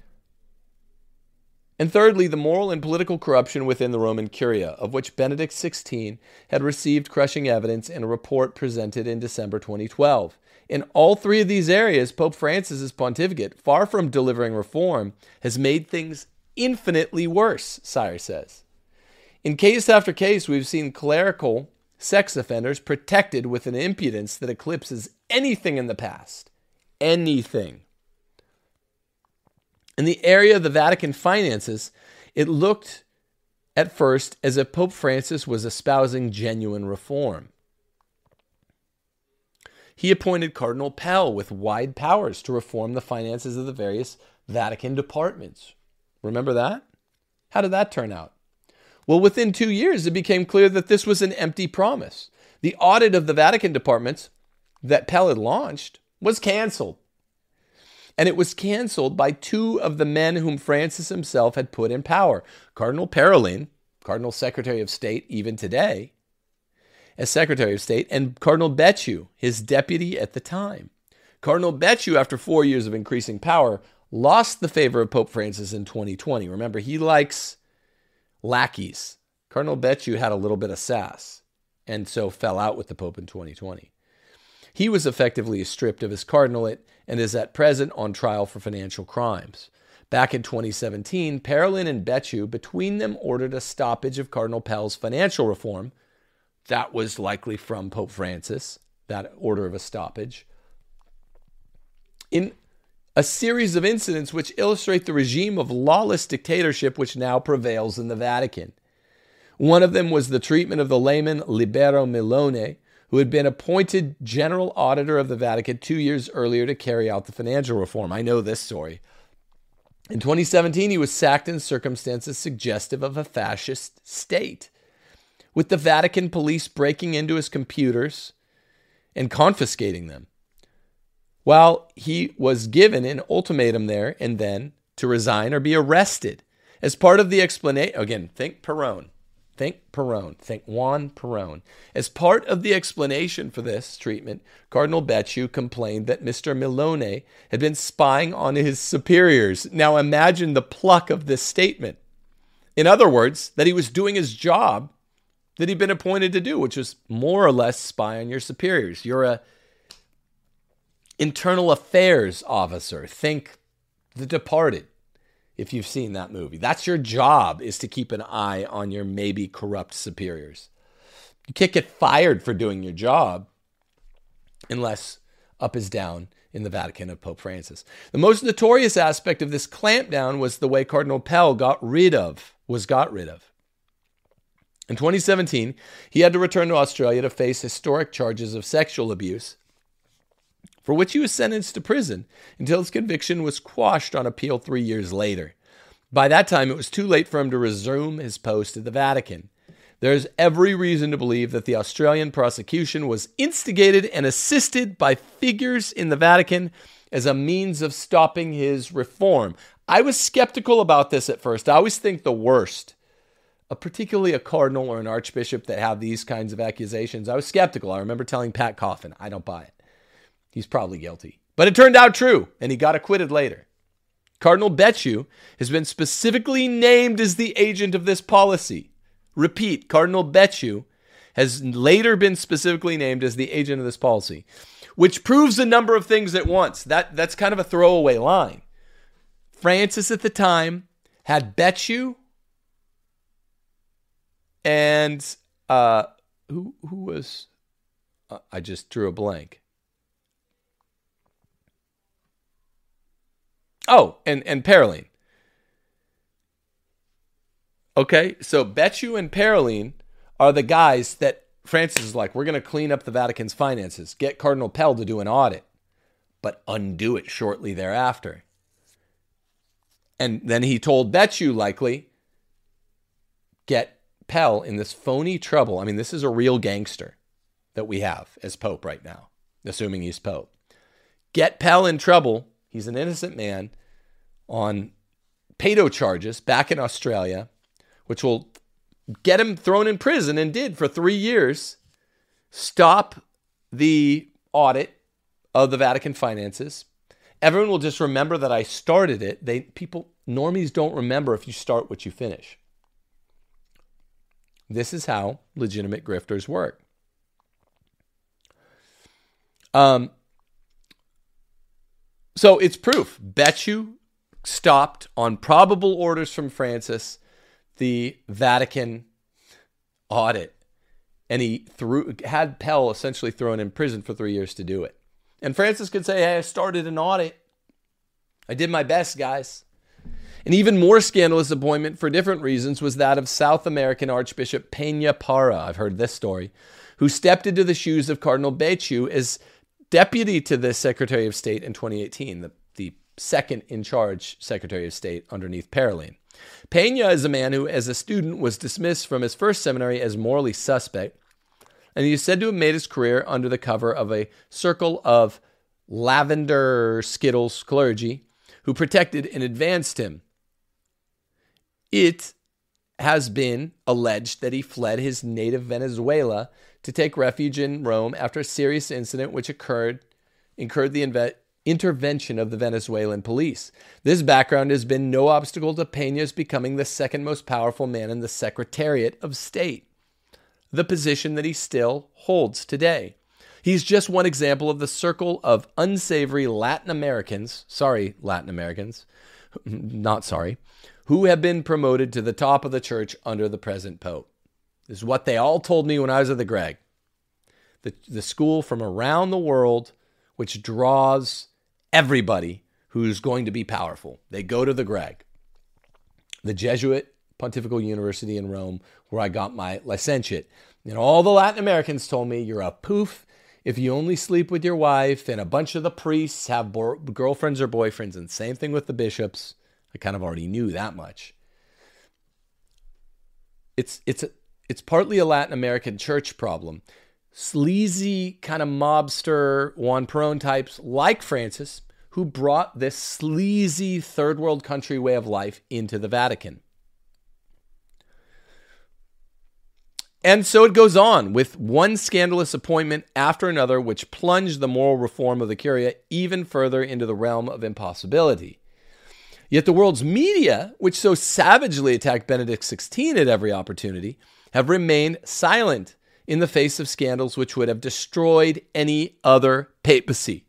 And thirdly, the moral and political corruption within the Roman Curia, of which Benedict XVI had received crushing evidence in a report presented in December 2012. In all 3 of these areas, Pope Francis's pontificate, far from delivering reform, has made things infinitely worse, Sire says. In case after case, we've seen clerical sex offenders protected with an impudence that eclipses anything in the past. Anything. In the area of the Vatican finances, it looked at first as if Pope Francis was espousing genuine reform. He appointed Cardinal Pell with wide powers to reform the finances of the various Vatican departments. Remember that? How did that turn out? Well, within 2 years, it became clear that this was an empty promise. The audit of the Vatican departments that Pell had launched was canceled. And it was canceled by 2 of the men whom Francis himself had put in power. Cardinal Parolin, Cardinal Secretary of State even today, as Secretary of State, and Cardinal Becciu, his deputy at the time. Cardinal Becciu, after 4 years of increasing power, lost the favor of Pope Francis in 2020. Remember, he likes lackeys. Cardinal Becciu had a little bit of sass, and so fell out with the Pope in 2020. He was effectively stripped of his cardinalate and is at present on trial for financial crimes. Back in 2017, Parolin and Becciu, between them, ordered a stoppage of Cardinal Pell's financial reform. That was likely from Pope Francis, that order of a stoppage. In a series of incidents which illustrate the regime of lawless dictatorship which now prevails in the Vatican. One of them was the treatment of the layman Libero Milone, who had been appointed general auditor of the Vatican 2 years earlier to carry out the financial reform. I know this story. In 2017, he was sacked in circumstances suggestive of a fascist state, with the Vatican police breaking into his computers and confiscating them, while he was given an ultimatum there and then to resign or be arrested. As part of the explanation, again, think Perón. Think Juan Perón. As part of the explanation for this treatment, Cardinal Becciu complained that Mr. Milone had been spying on his superiors. Now imagine the pluck of this statement. In other words, that he was doing his job that he'd been appointed to do, which was more or less spy on your superiors. You're a internal affairs officer. Think The Departed, if you've seen that movie. That's your job, is to keep an eye on your maybe corrupt superiors. You can't get fired for doing your job. unless up is down in the Vatican of Pope Francis. The most notorious aspect of this clampdown was the way Cardinal Pell was got rid of. In 2017, he had to return to Australia to face historic charges of sexual abuse, for which he was sentenced to prison until his conviction was quashed on appeal 3 years later. By that time, it was too late for him to resume his post at the Vatican. There's every reason to believe that the Australian prosecution was instigated and assisted by figures in the Vatican as a means of stopping his reform. I was skeptical about this at first. I always think the worst, particularly a cardinal or an archbishop that have these kinds of accusations. I was skeptical. I remember telling Pat Coffin, I don't buy it. He's probably guilty. But it turned out true, and he got acquitted later. Cardinal Becciu has been specifically named as the agent of this policy. Repeat, Cardinal Becciu has later been specifically named as the agent of this policy, which proves a number of things at once. That's kind of a throwaway line. Francis at the time had Becciu and who was, I just drew a blank. Oh, and Parolin. Okay, so Becciu and Parolin are the guys that Francis is like, we're going to clean up the Vatican's finances, get Cardinal Pell to do an audit, but undo it shortly thereafter. And then he told Becciu, likely, get Pell in this phony trouble. I mean, this is a real gangster that we have as Pope right now, assuming he's Pope. Get Pell in trouble. He's an innocent man on pedo charges back in Australia, which will get him thrown in prison, and did for 3 years. Stop the audit of the Vatican finances. Everyone will just remember that I started it. Normies don't remember if you start what you finish. This is how legitimate grifters work. So it's proof. Becciu stopped on probable orders from Francis the Vatican audit, and he had Pell essentially thrown in prison for 3 years to do it. And Francis could say, hey, I started an audit. I did my best, guys. An even more scandalous appointment for different reasons was that of South American Archbishop Peña Parra, I've heard this story, who stepped into the shoes of Cardinal Becciu as deputy to the Secretary of State in 2018, the second in charge Secretary of State underneath Parolin. Peña is a man who, as a student, was dismissed from his first seminary as morally suspect, and he is said to have made his career under the cover of a circle of lavender Skittles clergy who protected and advanced him. It has been alleged that he fled his native Venezuela to take refuge in Rome after a serious incident which incurred the intervention of the Venezuelan police. This background has been no obstacle to Peña's becoming the second most powerful man in the Secretariat of State, the position that he still holds today. He's just one example of the circle of unsavory Latin Americans, who have been promoted to the top of the church under the present Pope. This is what they all told me when I was at the Greg. The school from around the world which draws everybody who's going to be powerful. They go to the Greg, the Jesuit Pontifical University in Rome, where I got my licentiate. And all the Latin Americans told me, you're a poof if you only sleep with your wife, and a bunch of the priests have girlfriends or boyfriends, and same thing with the bishops. I kind of already knew that much. It's partly a Latin American church problem. Sleazy kind of mobster Juan Perón types like Francis, who brought this sleazy third world country way of life into the Vatican. And so it goes on with one scandalous appointment after another, which plunged the moral reform of the Curia even further into the realm of impossibility. Yet the world's media, which so savagely attacked Benedict XVI at every opportunity, have remained silent in the face of scandals which would have destroyed any other papacy.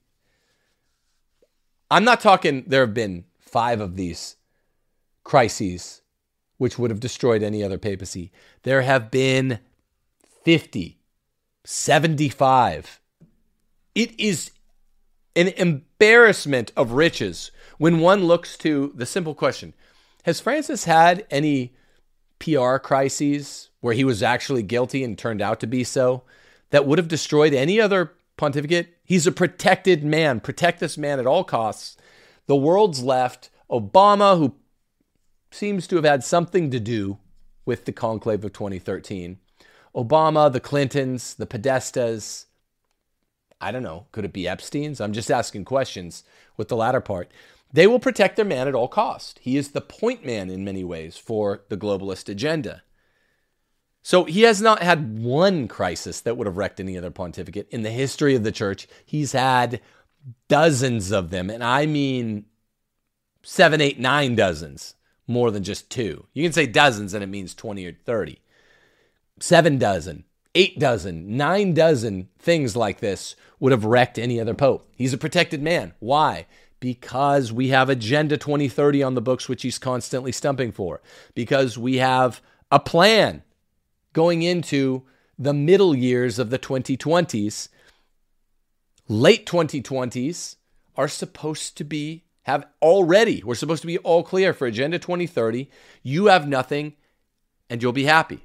I'm not talking there have been 5 of these crises which would have destroyed any other papacy. There have been 50, 75, It is an embarrassment of riches when one looks to the simple question, has Francis had any PR crises where he was actually guilty and turned out to be so that would have destroyed any other pontificate? He's a protected man. Protect this man at all costs. The world's left. Obama, who seems to have had something to do with the conclave of 2013. Obama, the Clintons, the Podestas. I don't know. Could it be Epstein's? I'm just asking questions with the latter part. They will protect their man at all cost. He is the point man in many ways for the globalist agenda. So he has not had one crisis that would have wrecked any other pontificate in the history of the church. He's had dozens of them. And I mean 7, 8, 9 dozens, more than just 2. You can say dozens and it means 20 or 30. 7 dozen, 8 dozen, 9 dozen things like this would have wrecked any other pope. He's a protected man. Why? Because we have Agenda 2030 on the books, which he's constantly stumping for. Because we have a plan going into the middle years of the 2020s. Late 2020s are supposed to be, we're supposed to be all clear for Agenda 2030. You have nothing and you'll be happy.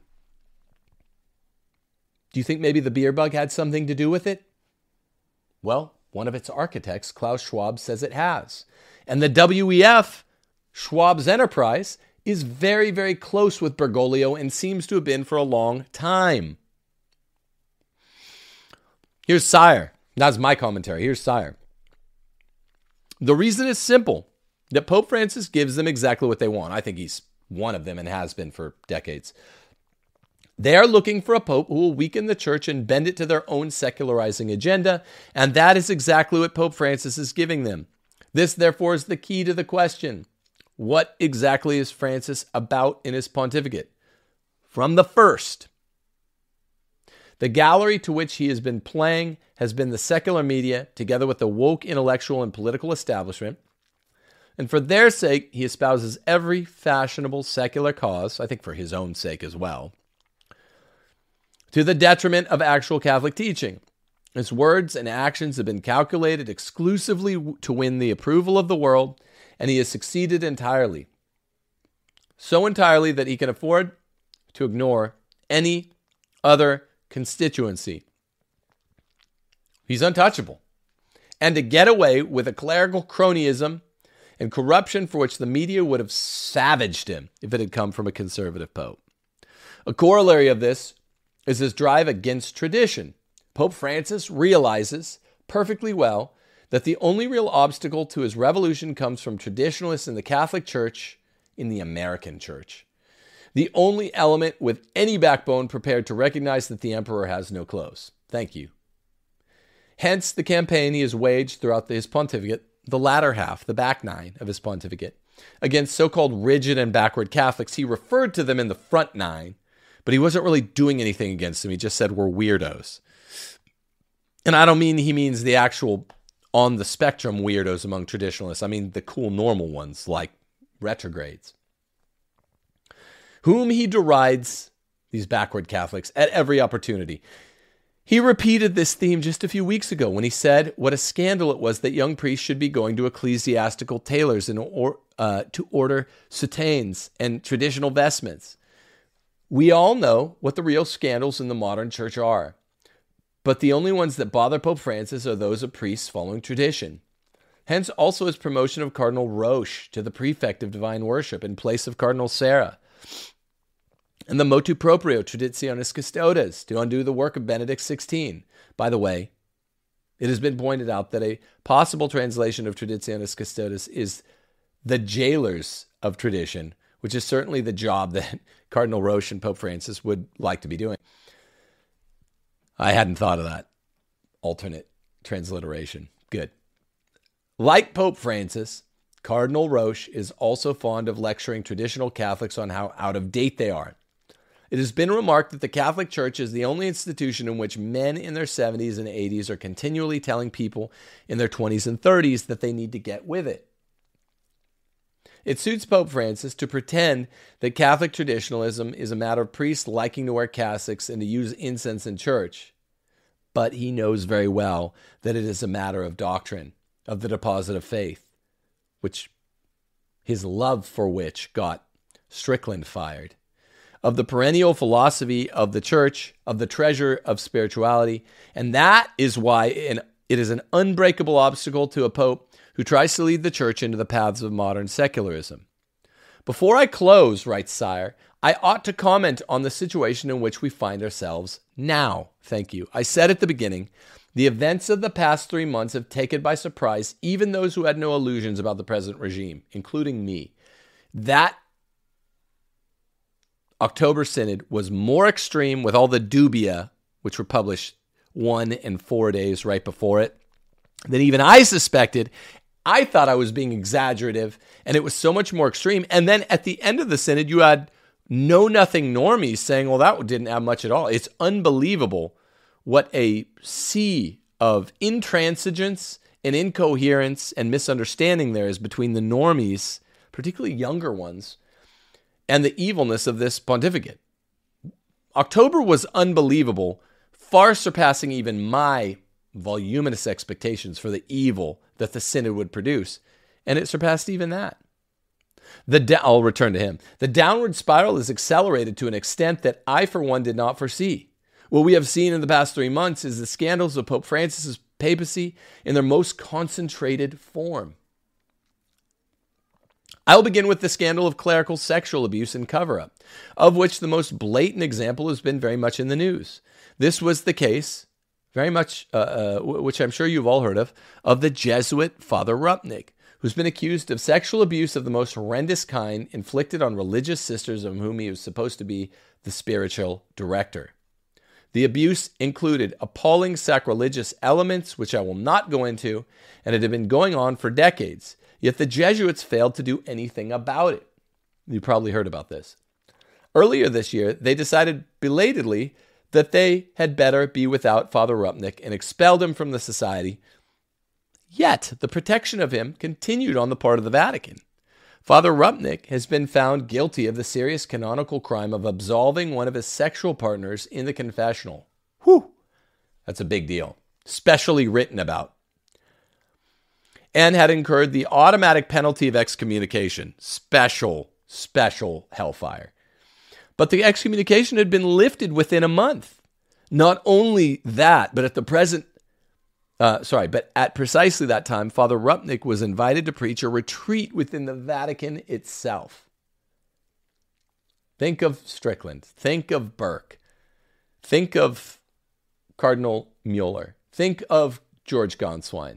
Do you think maybe the beer bug had something to do with it? Well, one of its architects, Klaus Schwab, says it has. And the WEF, Schwab's enterprise, is very, very close with Bergoglio and seems to have been for a long time. Here's Sire. That's my commentary. Here's Sire. The reason is simple, that Pope Francis gives them exactly what they want. I think he's one of them and has been for decades. They are looking for a pope who will weaken the church and bend it to their own secularizing agenda, and that is exactly what Pope Francis is giving them. This, therefore, is the key to the question. What exactly is Francis about in his pontificate? From the first, the gallery to which he has been playing has been the secular media, together with the woke intellectual and political establishment. And for their sake, he espouses every fashionable secular cause, I think for his own sake as well, to the detriment of actual Catholic teaching. His words and actions have been calculated exclusively to win the approval of the world, and he has succeeded entirely. So entirely that he can afford to ignore any other constituency. He's untouchable. And to get away with a clerical cronyism and corruption for which the media would have savaged him if it had come from a conservative pope. A corollary of this is his drive against tradition. Pope Francis realizes perfectly well that the only real obstacle to his revolution comes from traditionalists in the Catholic Church, in the American Church. The only element with any backbone prepared to recognize that the emperor has no clothes. Thank you. Hence the campaign he has waged throughout his pontificate, the latter half, the back 9 of his pontificate, against so-called rigid and backward Catholics. He referred to them in the front 9, but he wasn't really doing anything against them. He just said we're weirdos. And I don't mean he means the actual on the spectrum weirdos among traditionalists. I mean the cool normal ones like retrogrades, whom he derides, these backward Catholics, at every opportunity. He repeated this theme just a few weeks ago when he said what a scandal it was that young priests should be going to ecclesiastical tailors to order soutanes and traditional vestments. We all know what the real scandals in the modern church are, but the only ones that bother Pope Francis are those of priests following tradition. Hence also his promotion of Cardinal Roche to the prefect of divine worship in place of Cardinal Sarah, and the motu proprio Traditionis Custodes to undo the work of Benedict XVI. By the way, it has been pointed out that a possible translation of Traditionis Custodes is the jailers of tradition, which is certainly the job that Cardinal Roche and Pope Francis would like to be doing. I hadn't thought of that alternate transliteration. Good. Like Pope Francis, Cardinal Roche is also fond of lecturing traditional Catholics on how out of date they are. It has been remarked that the Catholic Church is the only institution in which men in their 70s and 80s are continually telling people in their 20s and 30s that they need to get with it. It suits Pope Francis to pretend that Catholic traditionalism is a matter of priests liking to wear cassocks and to use incense in church. but he knows very well that it is a matter of doctrine, of the deposit of faith, which his love for which got Strickland fired, of the perennial philosophy of the church, of the treasure of spirituality. And that is why it is an unbreakable obstacle to a pope who tries to lead the church into the paths of modern secularism. Before I close, writes Sire, I ought to comment on the situation in which we find ourselves now. Thank you. I said at the beginning, the events of the past 3 months have taken by surprise even those who had no illusions about the present regime, including me. That October Synod was more extreme with all the dubia, which were published 1 and 4 days right before it, than even I suspected. I thought I was being exaggerative, and it was so much more extreme. And then at the end of the Synod, you had know-nothing normies saying, well, that didn't have much at all. It's unbelievable what a sea of intransigence and incoherence and misunderstanding there is between the normies, particularly younger ones, and the evilness of this pontificate. October was unbelievable, far surpassing even my voluminous expectations for the evil that the Synod would produce, and it surpassed even that. I'll return to him. The downward spiral is accelerated to an extent that I, for one, did not foresee. What we have seen in the past 3 months is the scandals of Pope Francis's papacy in their most concentrated form. I'll begin with the scandal of clerical sexual abuse and cover-up, of which the most blatant example has been very much in the news. This was the case, very much, which I'm sure you've all heard of the Jesuit Father Rupnik, who's been accused of sexual abuse of the most horrendous kind inflicted on religious sisters of whom he was supposed to be the spiritual director. The abuse included appalling sacrilegious elements, which I will not go into, and it had been going on for decades. Yet the Jesuits failed to do anything about it. You probably heard about this. Earlier this year, they decided belatedly that they had better be without Father Rupnik and expelled him from the society. Yet the protection of him continued on the part of the Vatican. Father Rupnik has been found guilty of the serious canonical crime of absolving one of his sexual partners in the confessional. Whew! That's a big deal. Specially written about. And had incurred the automatic penalty of excommunication. Special hellfire. But the excommunication had been lifted within a month. Not only that, but at precisely that time, Father Rupnik was invited to preach a retreat within the Vatican itself. Think of Strickland. Think of Burke. Think of Cardinal Mueller. Think of George Gonswine.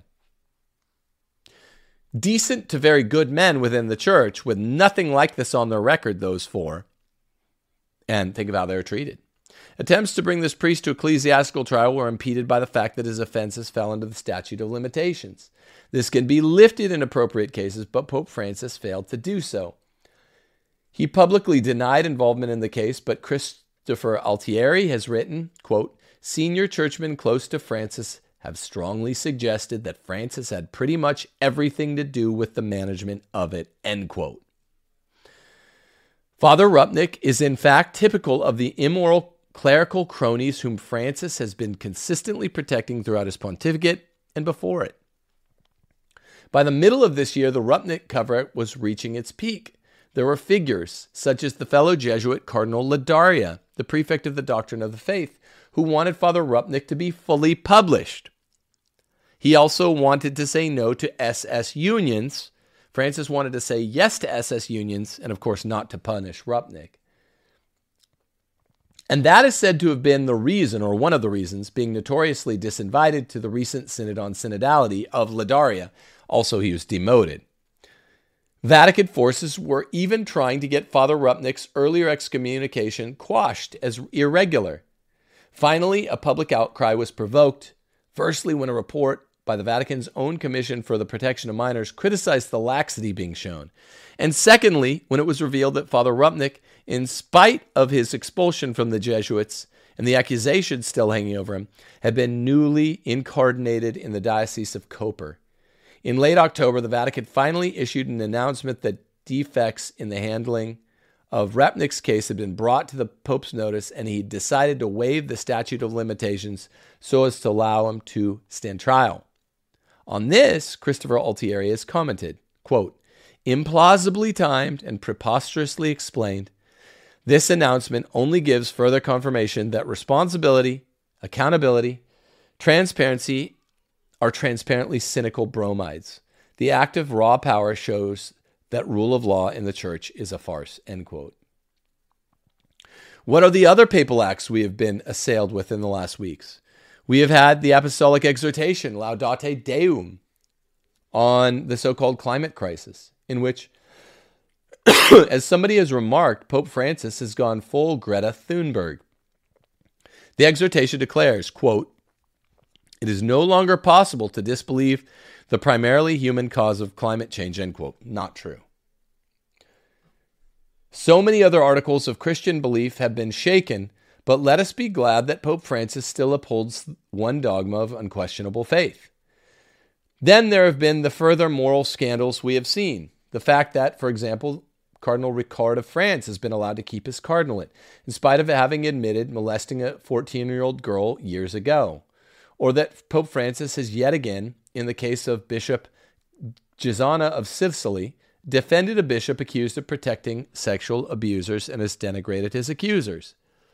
Decent to very good men within the church with nothing like this on their record, those four. And think of how they were treated. Attempts to bring this priest to ecclesiastical trial were impeded by the fact that his offenses fell under the statute of limitations. This can be lifted in appropriate cases, but Pope Francis failed to do so. He publicly denied involvement in the case, but Christopher Altieri has written, quote, senior churchmen close to Francis have strongly suggested that Francis had pretty much everything to do with the management of it, end quote. Father Rupnik is in fact typical of the immoral clerical cronies whom Francis has been consistently protecting throughout his pontificate and before it. By the middle of this year, the Rupnik cover was reaching its peak. There were figures such as the fellow Jesuit Cardinal Ladaria, the prefect of the Doctrine of the Faith, who wanted Father Rupnik to be fully published. He also wanted to say no to SS unions. Francis wanted to say yes to SS unions, and of course not to punish Rupnik. And that is said to have been the reason, or one of the reasons, being notoriously disinvited to the recent Synod on Synodality of Ladaria. Also, he was demoted. Vatican forces were even trying to get Father Rupnik's earlier excommunication quashed as irregular. Finally, a public outcry was provoked, firstly when a report by the Vatican's own Commission for the Protection of Minors criticized the laxity being shown, and secondly, when it was revealed that Father Rupnik, in spite of his expulsion from the Jesuits and the accusations still hanging over him, had been newly incarnated in the Diocese of Koper. In late October, the Vatican finally issued an announcement that defects in the handling of Repnick's case had been brought to the Pope's notice, and he decided to waive the statute of limitations so as to allow him to stand trial. On this, Christopher Altieri has commented, quote, "Implausibly timed and preposterously explained, this announcement only gives further confirmation that responsibility, accountability, transparency are transparently cynical bromides. The act of raw power shows that rule of law in the church is a farce," end quote. What are the other papal acts we have been assailed with in the last weeks? We have had the apostolic exhortation, Laudate Deum, on the so-called climate crisis, in which, as somebody has remarked, Pope Francis has gone full Greta Thunberg. The exhortation declares, quote, "It is no longer possible to disbelieve the primarily human cause of climate change," end quote. Not true. So many other articles of Christian belief have been shaken, but let us be glad that Pope Francis still upholds one dogma of unquestionable faith. Then there have been the further moral scandals we have seen. The fact that, for example, Cardinal Ricard of France has been allowed to keep his cardinalate, in spite of having admitted molesting a 14-year-old girl years ago. Or that Pope Francis has yet again, in the case of Bishop Gisana of Sicily, defended a bishop accused of protecting sexual abusers and has denigrated his accusers.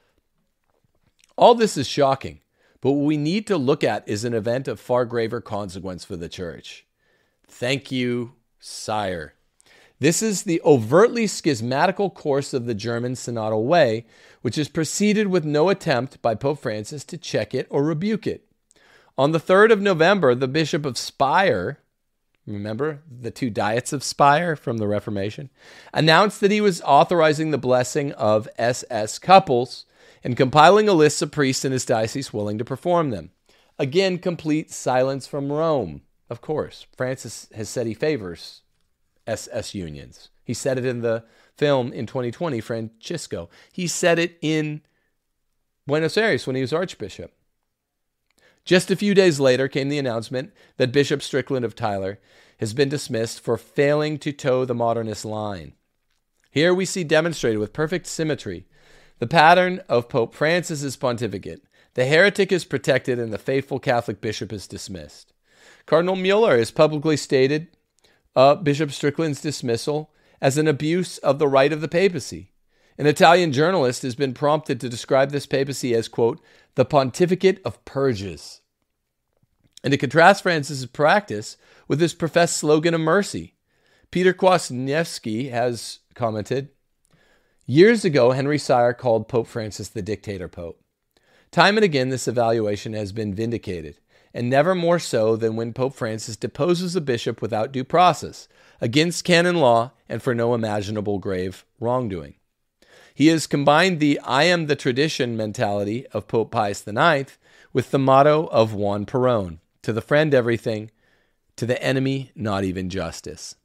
All this is shocking, but what we need to look at is an event of far graver consequence for the church. Thank you, sire. This is the overtly schismatical course of the German synodal way, which is preceded with no attempt by Pope Francis to check it or rebuke it. On the 3rd of November, the Bishop of Speyer, remember the two diets of Speyer from the Reformation, announced that he was authorizing the blessing of SS couples and compiling a list of priests in his diocese willing to perform them. Again, complete silence from Rome. Of course, Francis has said he favors SS unions. He said it in the film in 2020, Francisco. He said it in Buenos Aires when he was Archbishop. Just a few days later came the announcement that Bishop Strickland of Tyler has been dismissed for failing to toe the modernist line. Here we see demonstrated with perfect symmetry the pattern of Pope Francis's pontificate. The heretic is protected and the faithful Catholic bishop is dismissed. Cardinal Mueller has publicly stated Bishop Strickland's dismissal as an abuse of the right of the papacy. An Italian journalist has been prompted to describe this papacy as, quote, the pontificate of purges, and to contrast Francis's practice with his professed slogan of mercy. Peter Kwasniewski has commented, years ago, Henry Sire called Pope Francis the dictator pope. Time and again, this evaluation has been vindicated, and never more so than when Pope Francis deposes a bishop without due process, against canon law, and for no imaginable grave wrongdoing. He has combined the I am the tradition mentality of Pope Pius IX with the motto of Juan Perón, to the friend everything, to the enemy not even justice.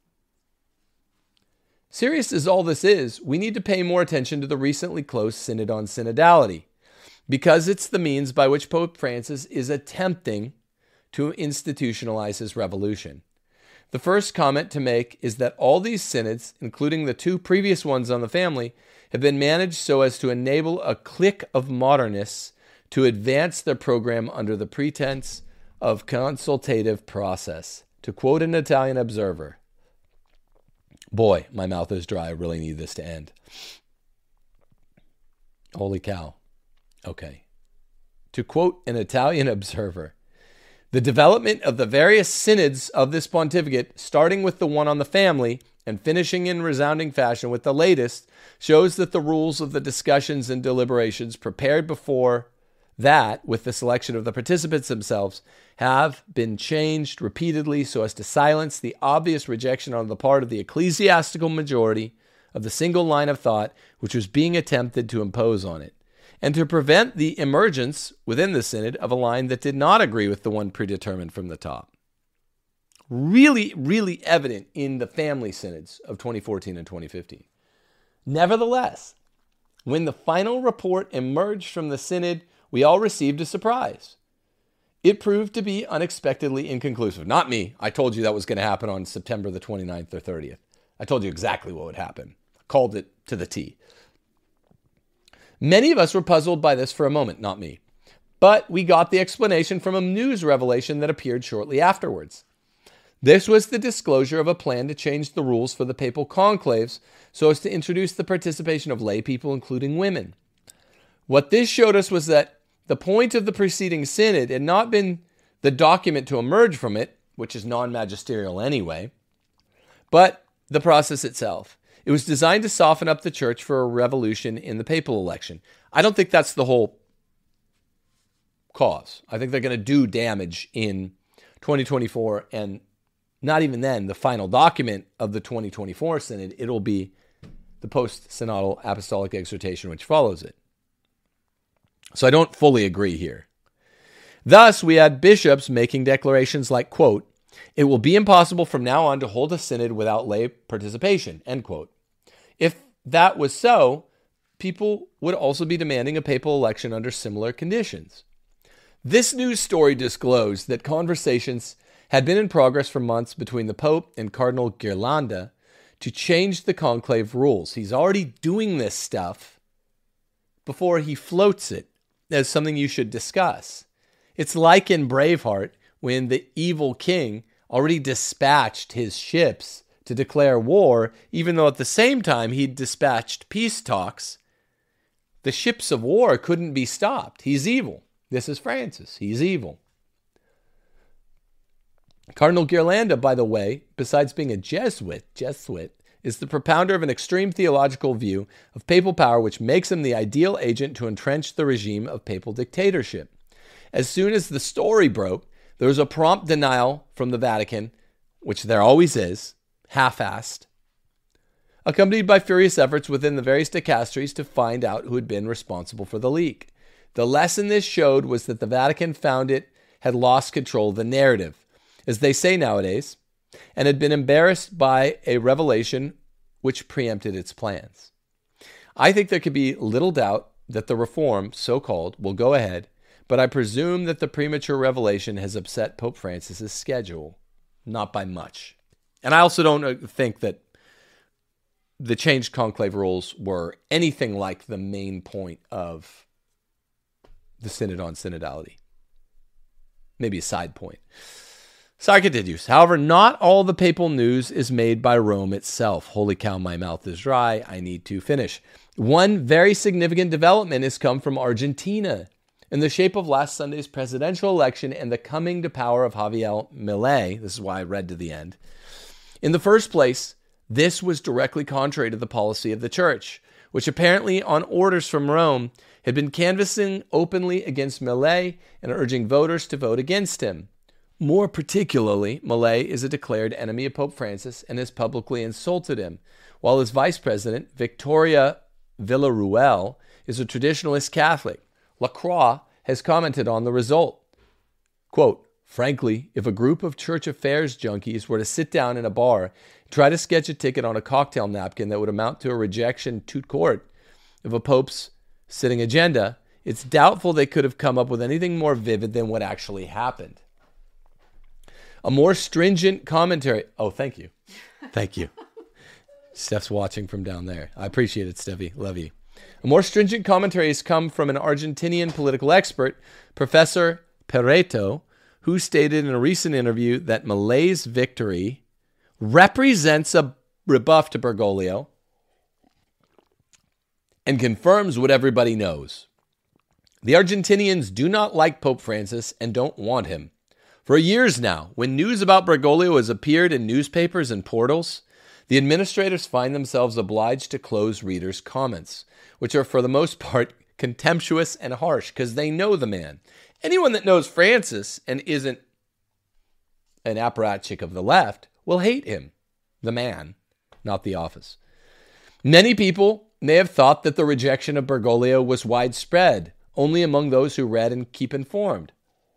Serious as all this is, we need to pay more attention to the recently closed Synod on Synodality, because it's the means by which Pope Francis is attempting to institutionalize his revolution. The first comment to make is that all these synods, including the two previous ones on the family, have been managed so as to enable a clique of modernists to advance their program under the pretense of consultative process. To quote an Italian observer, boy, my mouth is dry. I really need this to end. Holy cow. Okay. To quote an Italian observer, the development of the various synods of this pontificate, starting with the one on the family and finishing in resounding fashion with the latest, shows that the rules of the discussions and deliberations prepared before that, with the selection of the participants themselves, have been changed repeatedly so as to silence the obvious rejection on the part of the ecclesiastical majority of the single line of thought which was being attempted to impose on it, and to prevent the emergence within the synod of a line that did not agree with the one predetermined from the top. Really, really evident in the family synods of 2014 and 2015. Nevertheless, when the final report emerged from the synod, we all received a surprise. It proved to be unexpectedly inconclusive. Not me. I told you that was going to happen on September the 29th or 30th. I told you exactly what would happen. called it to the T. Many of us were puzzled by this for a moment, not me. But we got the explanation from a news revelation that appeared shortly afterwards. This was the disclosure of a plan to change the rules for the papal conclaves so as to introduce the participation of lay people, including women. What this showed us was that the point of the preceding synod had not been the document to emerge from it, which is non-magisterial anyway, but the process itself. It was designed to soften up the church for a revolution in the papal election. I don't think that's the whole cause. I think they're going to do damage in 2024, and not even then, the final document of the 2024 synod, it'll be the post-synodal apostolic exhortation which follows it. So I don't fully agree here. Thus, we had bishops making declarations like, quote, "It will be impossible from now on to hold a synod without lay participation," end quote. If that was so, people would also be demanding a papal election under similar conditions. This news story disclosed that conversations had been in progress for months between the Pope and Cardinal Ghirlanda to change the conclave rules. He's already doing this stuff before he floats it as something you should discuss. It's like in Braveheart when the evil king already dispatched his ships to declare war, even though at the same time he'd dispatched peace talks. The ships of war couldn't be stopped. He's evil. This is Francis. He's evil. Cardinal Ghirlanda, by the way, besides being a Jesuit, is the propounder of an extreme theological view of papal power which makes him the ideal agent to entrench the regime of papal dictatorship. As soon as the story broke, there was a prompt denial from the Vatican, which there always is, half-assed, accompanied by furious efforts within the various dicasteries to find out who had been responsible for the leak. The lesson this showed was that the Vatican found it had lost control of the narrative, as they say nowadays, and had been embarrassed by a revelation which preempted its plans. I think there could be little doubt that the reform, so-called, will go ahead, but I presume that the premature revelation has upset Pope Francis's schedule, not by much. And I also don't think that the changed conclave rules were anything like the main point of the Synod on Synodality. Maybe a side point. Sorry, continues. However, not all the papal news is made by Rome itself. Holy cow, my mouth is dry. I need to finish. One very significant development has come from Argentina in the shape of last Sunday's presidential election and the coming to power of Javier Milei. This is why I read to the end. In the first place, this was directly contrary to the policy of the Church, which apparently, on orders from Rome, had been canvassing openly against Milei and urging voters to vote against him. More particularly, Milei is a declared enemy of Pope Francis and has publicly insulted him, while his vice president, Victoria Villarruel, is a traditionalist Catholic. Lacroix has commented on the result. Quote, "Frankly, if a group of church affairs junkies were to sit down in a bar and try to sketch a ticket on a cocktail napkin that would amount to a rejection tout court of a pope's sitting agenda, it's doubtful they could have come up with anything more vivid than what actually happened. A more stringent commentary..." Oh, thank you. Thank you. Steph's watching from down there. I appreciate it, Steffi. Love you. A more stringent commentary has come from an Argentinian political expert, Professor Pereto, who stated in a recent interview that Milei's victory represents a rebuff to Bergoglio and confirms what everybody knows. The Argentinians do not like Pope Francis and don't want him. For years now, when news about Bergoglio has appeared in newspapers and portals, the administrators find themselves obliged to close readers' comments, which are for the most part contemptuous and harsh because they know the man. Anyone that knows Francis and isn't an apparatchik of the left will hate him, the man, not the office. Many people may have thought that the rejection of Bergoglio was widespread, only among those who read and keep informed.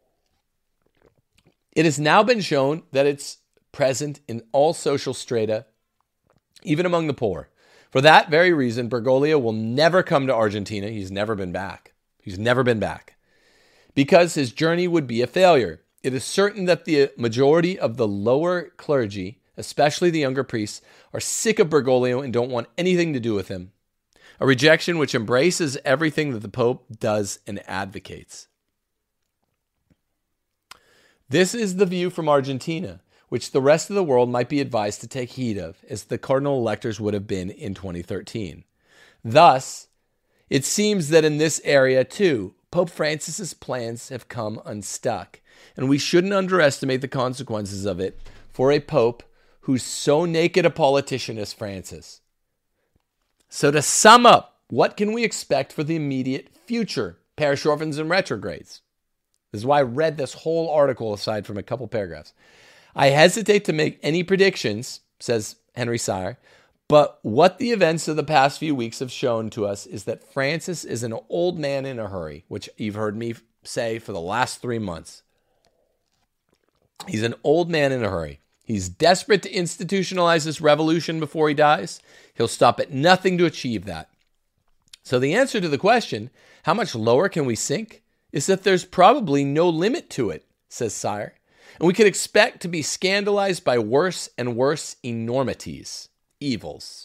It has now been shown that it's present in all social strata, even among the poor. For that very reason, Bergoglio will never come to Argentina. He's never been back. Because his journey would be a failure. It is certain that the majority of the lower clergy especially the younger priests, are sick of Bergoglio and don't want anything to do with him. A rejection which embraces everything that the Pope does and advocates. This is the view from Argentina, which the rest of the world might be advised to take heed of, as the cardinal electors would have been in 2013. Thus, it seems that in this area too, Pope Francis's plans have come unstuck, and we shouldn't underestimate the consequences of it for a pope who's so naked a politician as Francis. So to sum up, what can we expect for the immediate future? Parish orphans and retrogrades. This is why I read this whole article aside from a couple paragraphs. I hesitate to make any predictions, says Henry Sire, but what the events of the past few weeks have shown to us is that Francis is an old man in a hurry, which you've heard me say for the last 3 months. He's an old man in a hurry. He's desperate to institutionalize this revolution before he dies. He'll stop at nothing to achieve that. So the answer to the question, how much lower can we sink, is that there's probably no limit to it, says Sire. And we could expect to be scandalized by worse and worse enormities, evils.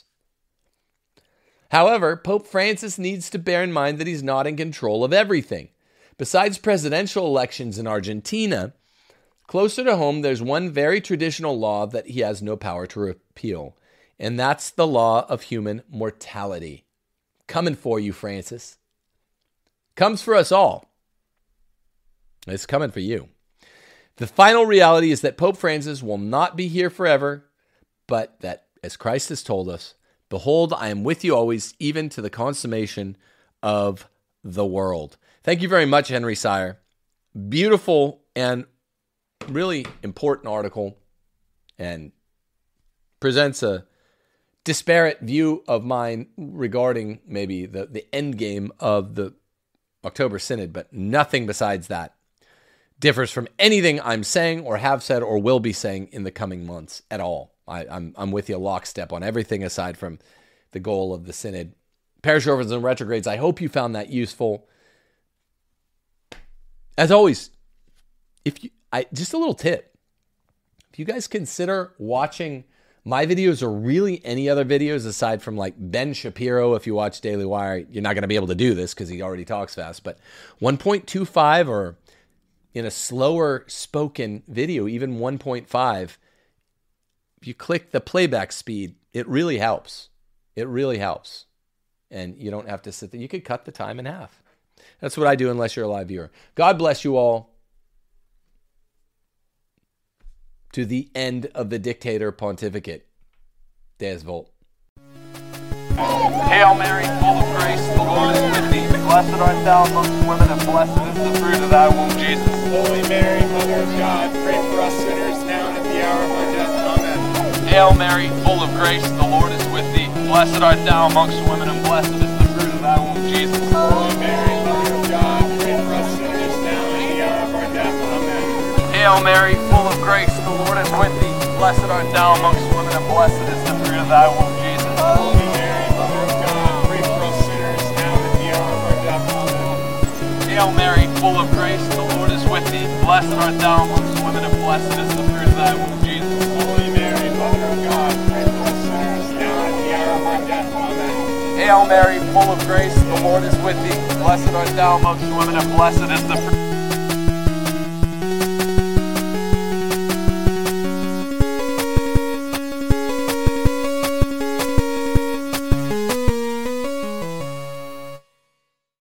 However, Pope Francis needs to bear in mind that he's not in control of everything. Besides presidential elections in Argentina, closer to home, there's one very traditional law that he has no power to repeal, and that's the law of human mortality. Coming for you, Francis. Comes for us all. It's coming for you. The final reality is that Pope Francis will not be here forever, but that, as Christ has told us, behold, I am with you always, even to the consummation of the world. Thank you very much, Henry Sire. Beautiful and really important article, and presents a disparate view of mine regarding maybe the end game of the October Synod, but nothing besides that differs from anything I'm saying or have said or will be saying in the coming months at all. I'm with you lockstep on everything aside from the goal of the Synod. Parish orphans and retrogrades, I hope you found that useful. As always, just a little tip. If you guys consider watching my videos or really any other videos aside from like Ben Shapiro, if you watch Daily Wire, you're not going to be able to do this because he already talks fast, but 1.25 or in a slower spoken video, even 1.5, if you click the playback speed, it really helps. It really helps. And you don't have to sit there. You could cut the time in half. That's what I do unless you're a live viewer. God bless you all. To the end of the dictator pontificate. Deus Volt. Hail Mary, full of grace, the Lord is with thee. Blessed art thou amongst women, and blessed is the fruit of thy womb, Jesus. Holy Mary, Mother of God, pray for us sinners now and at the hour of our death. Amen. Hail Mary, full of grace, the Lord is with thee. Blessed art thou amongst women, and blessed is the fruit of thy womb, Jesus. Holy Mary, Mother of God, pray for us sinners now and at the hour of our death. Amen. Hail Mary, full of grace, the Lord is with thee. Blessed art thou amongst women, and blessed is the fruit of thy womb, Jesus. Holy Mary, Mother of God, pray for us sinners now and at the hour of our death. Amen. Hail Mary, full of grace, the Lord is with thee. Blessed art thou amongst women, and blessed is the fruit of thy womb, Jesus. Holy Mary, Mother of God, pray for us sinners now and at the hour of our death. Amen. Hail Mary, full of grace, the Lord is with thee. Blessed art thou amongst women, and blessed is the fruit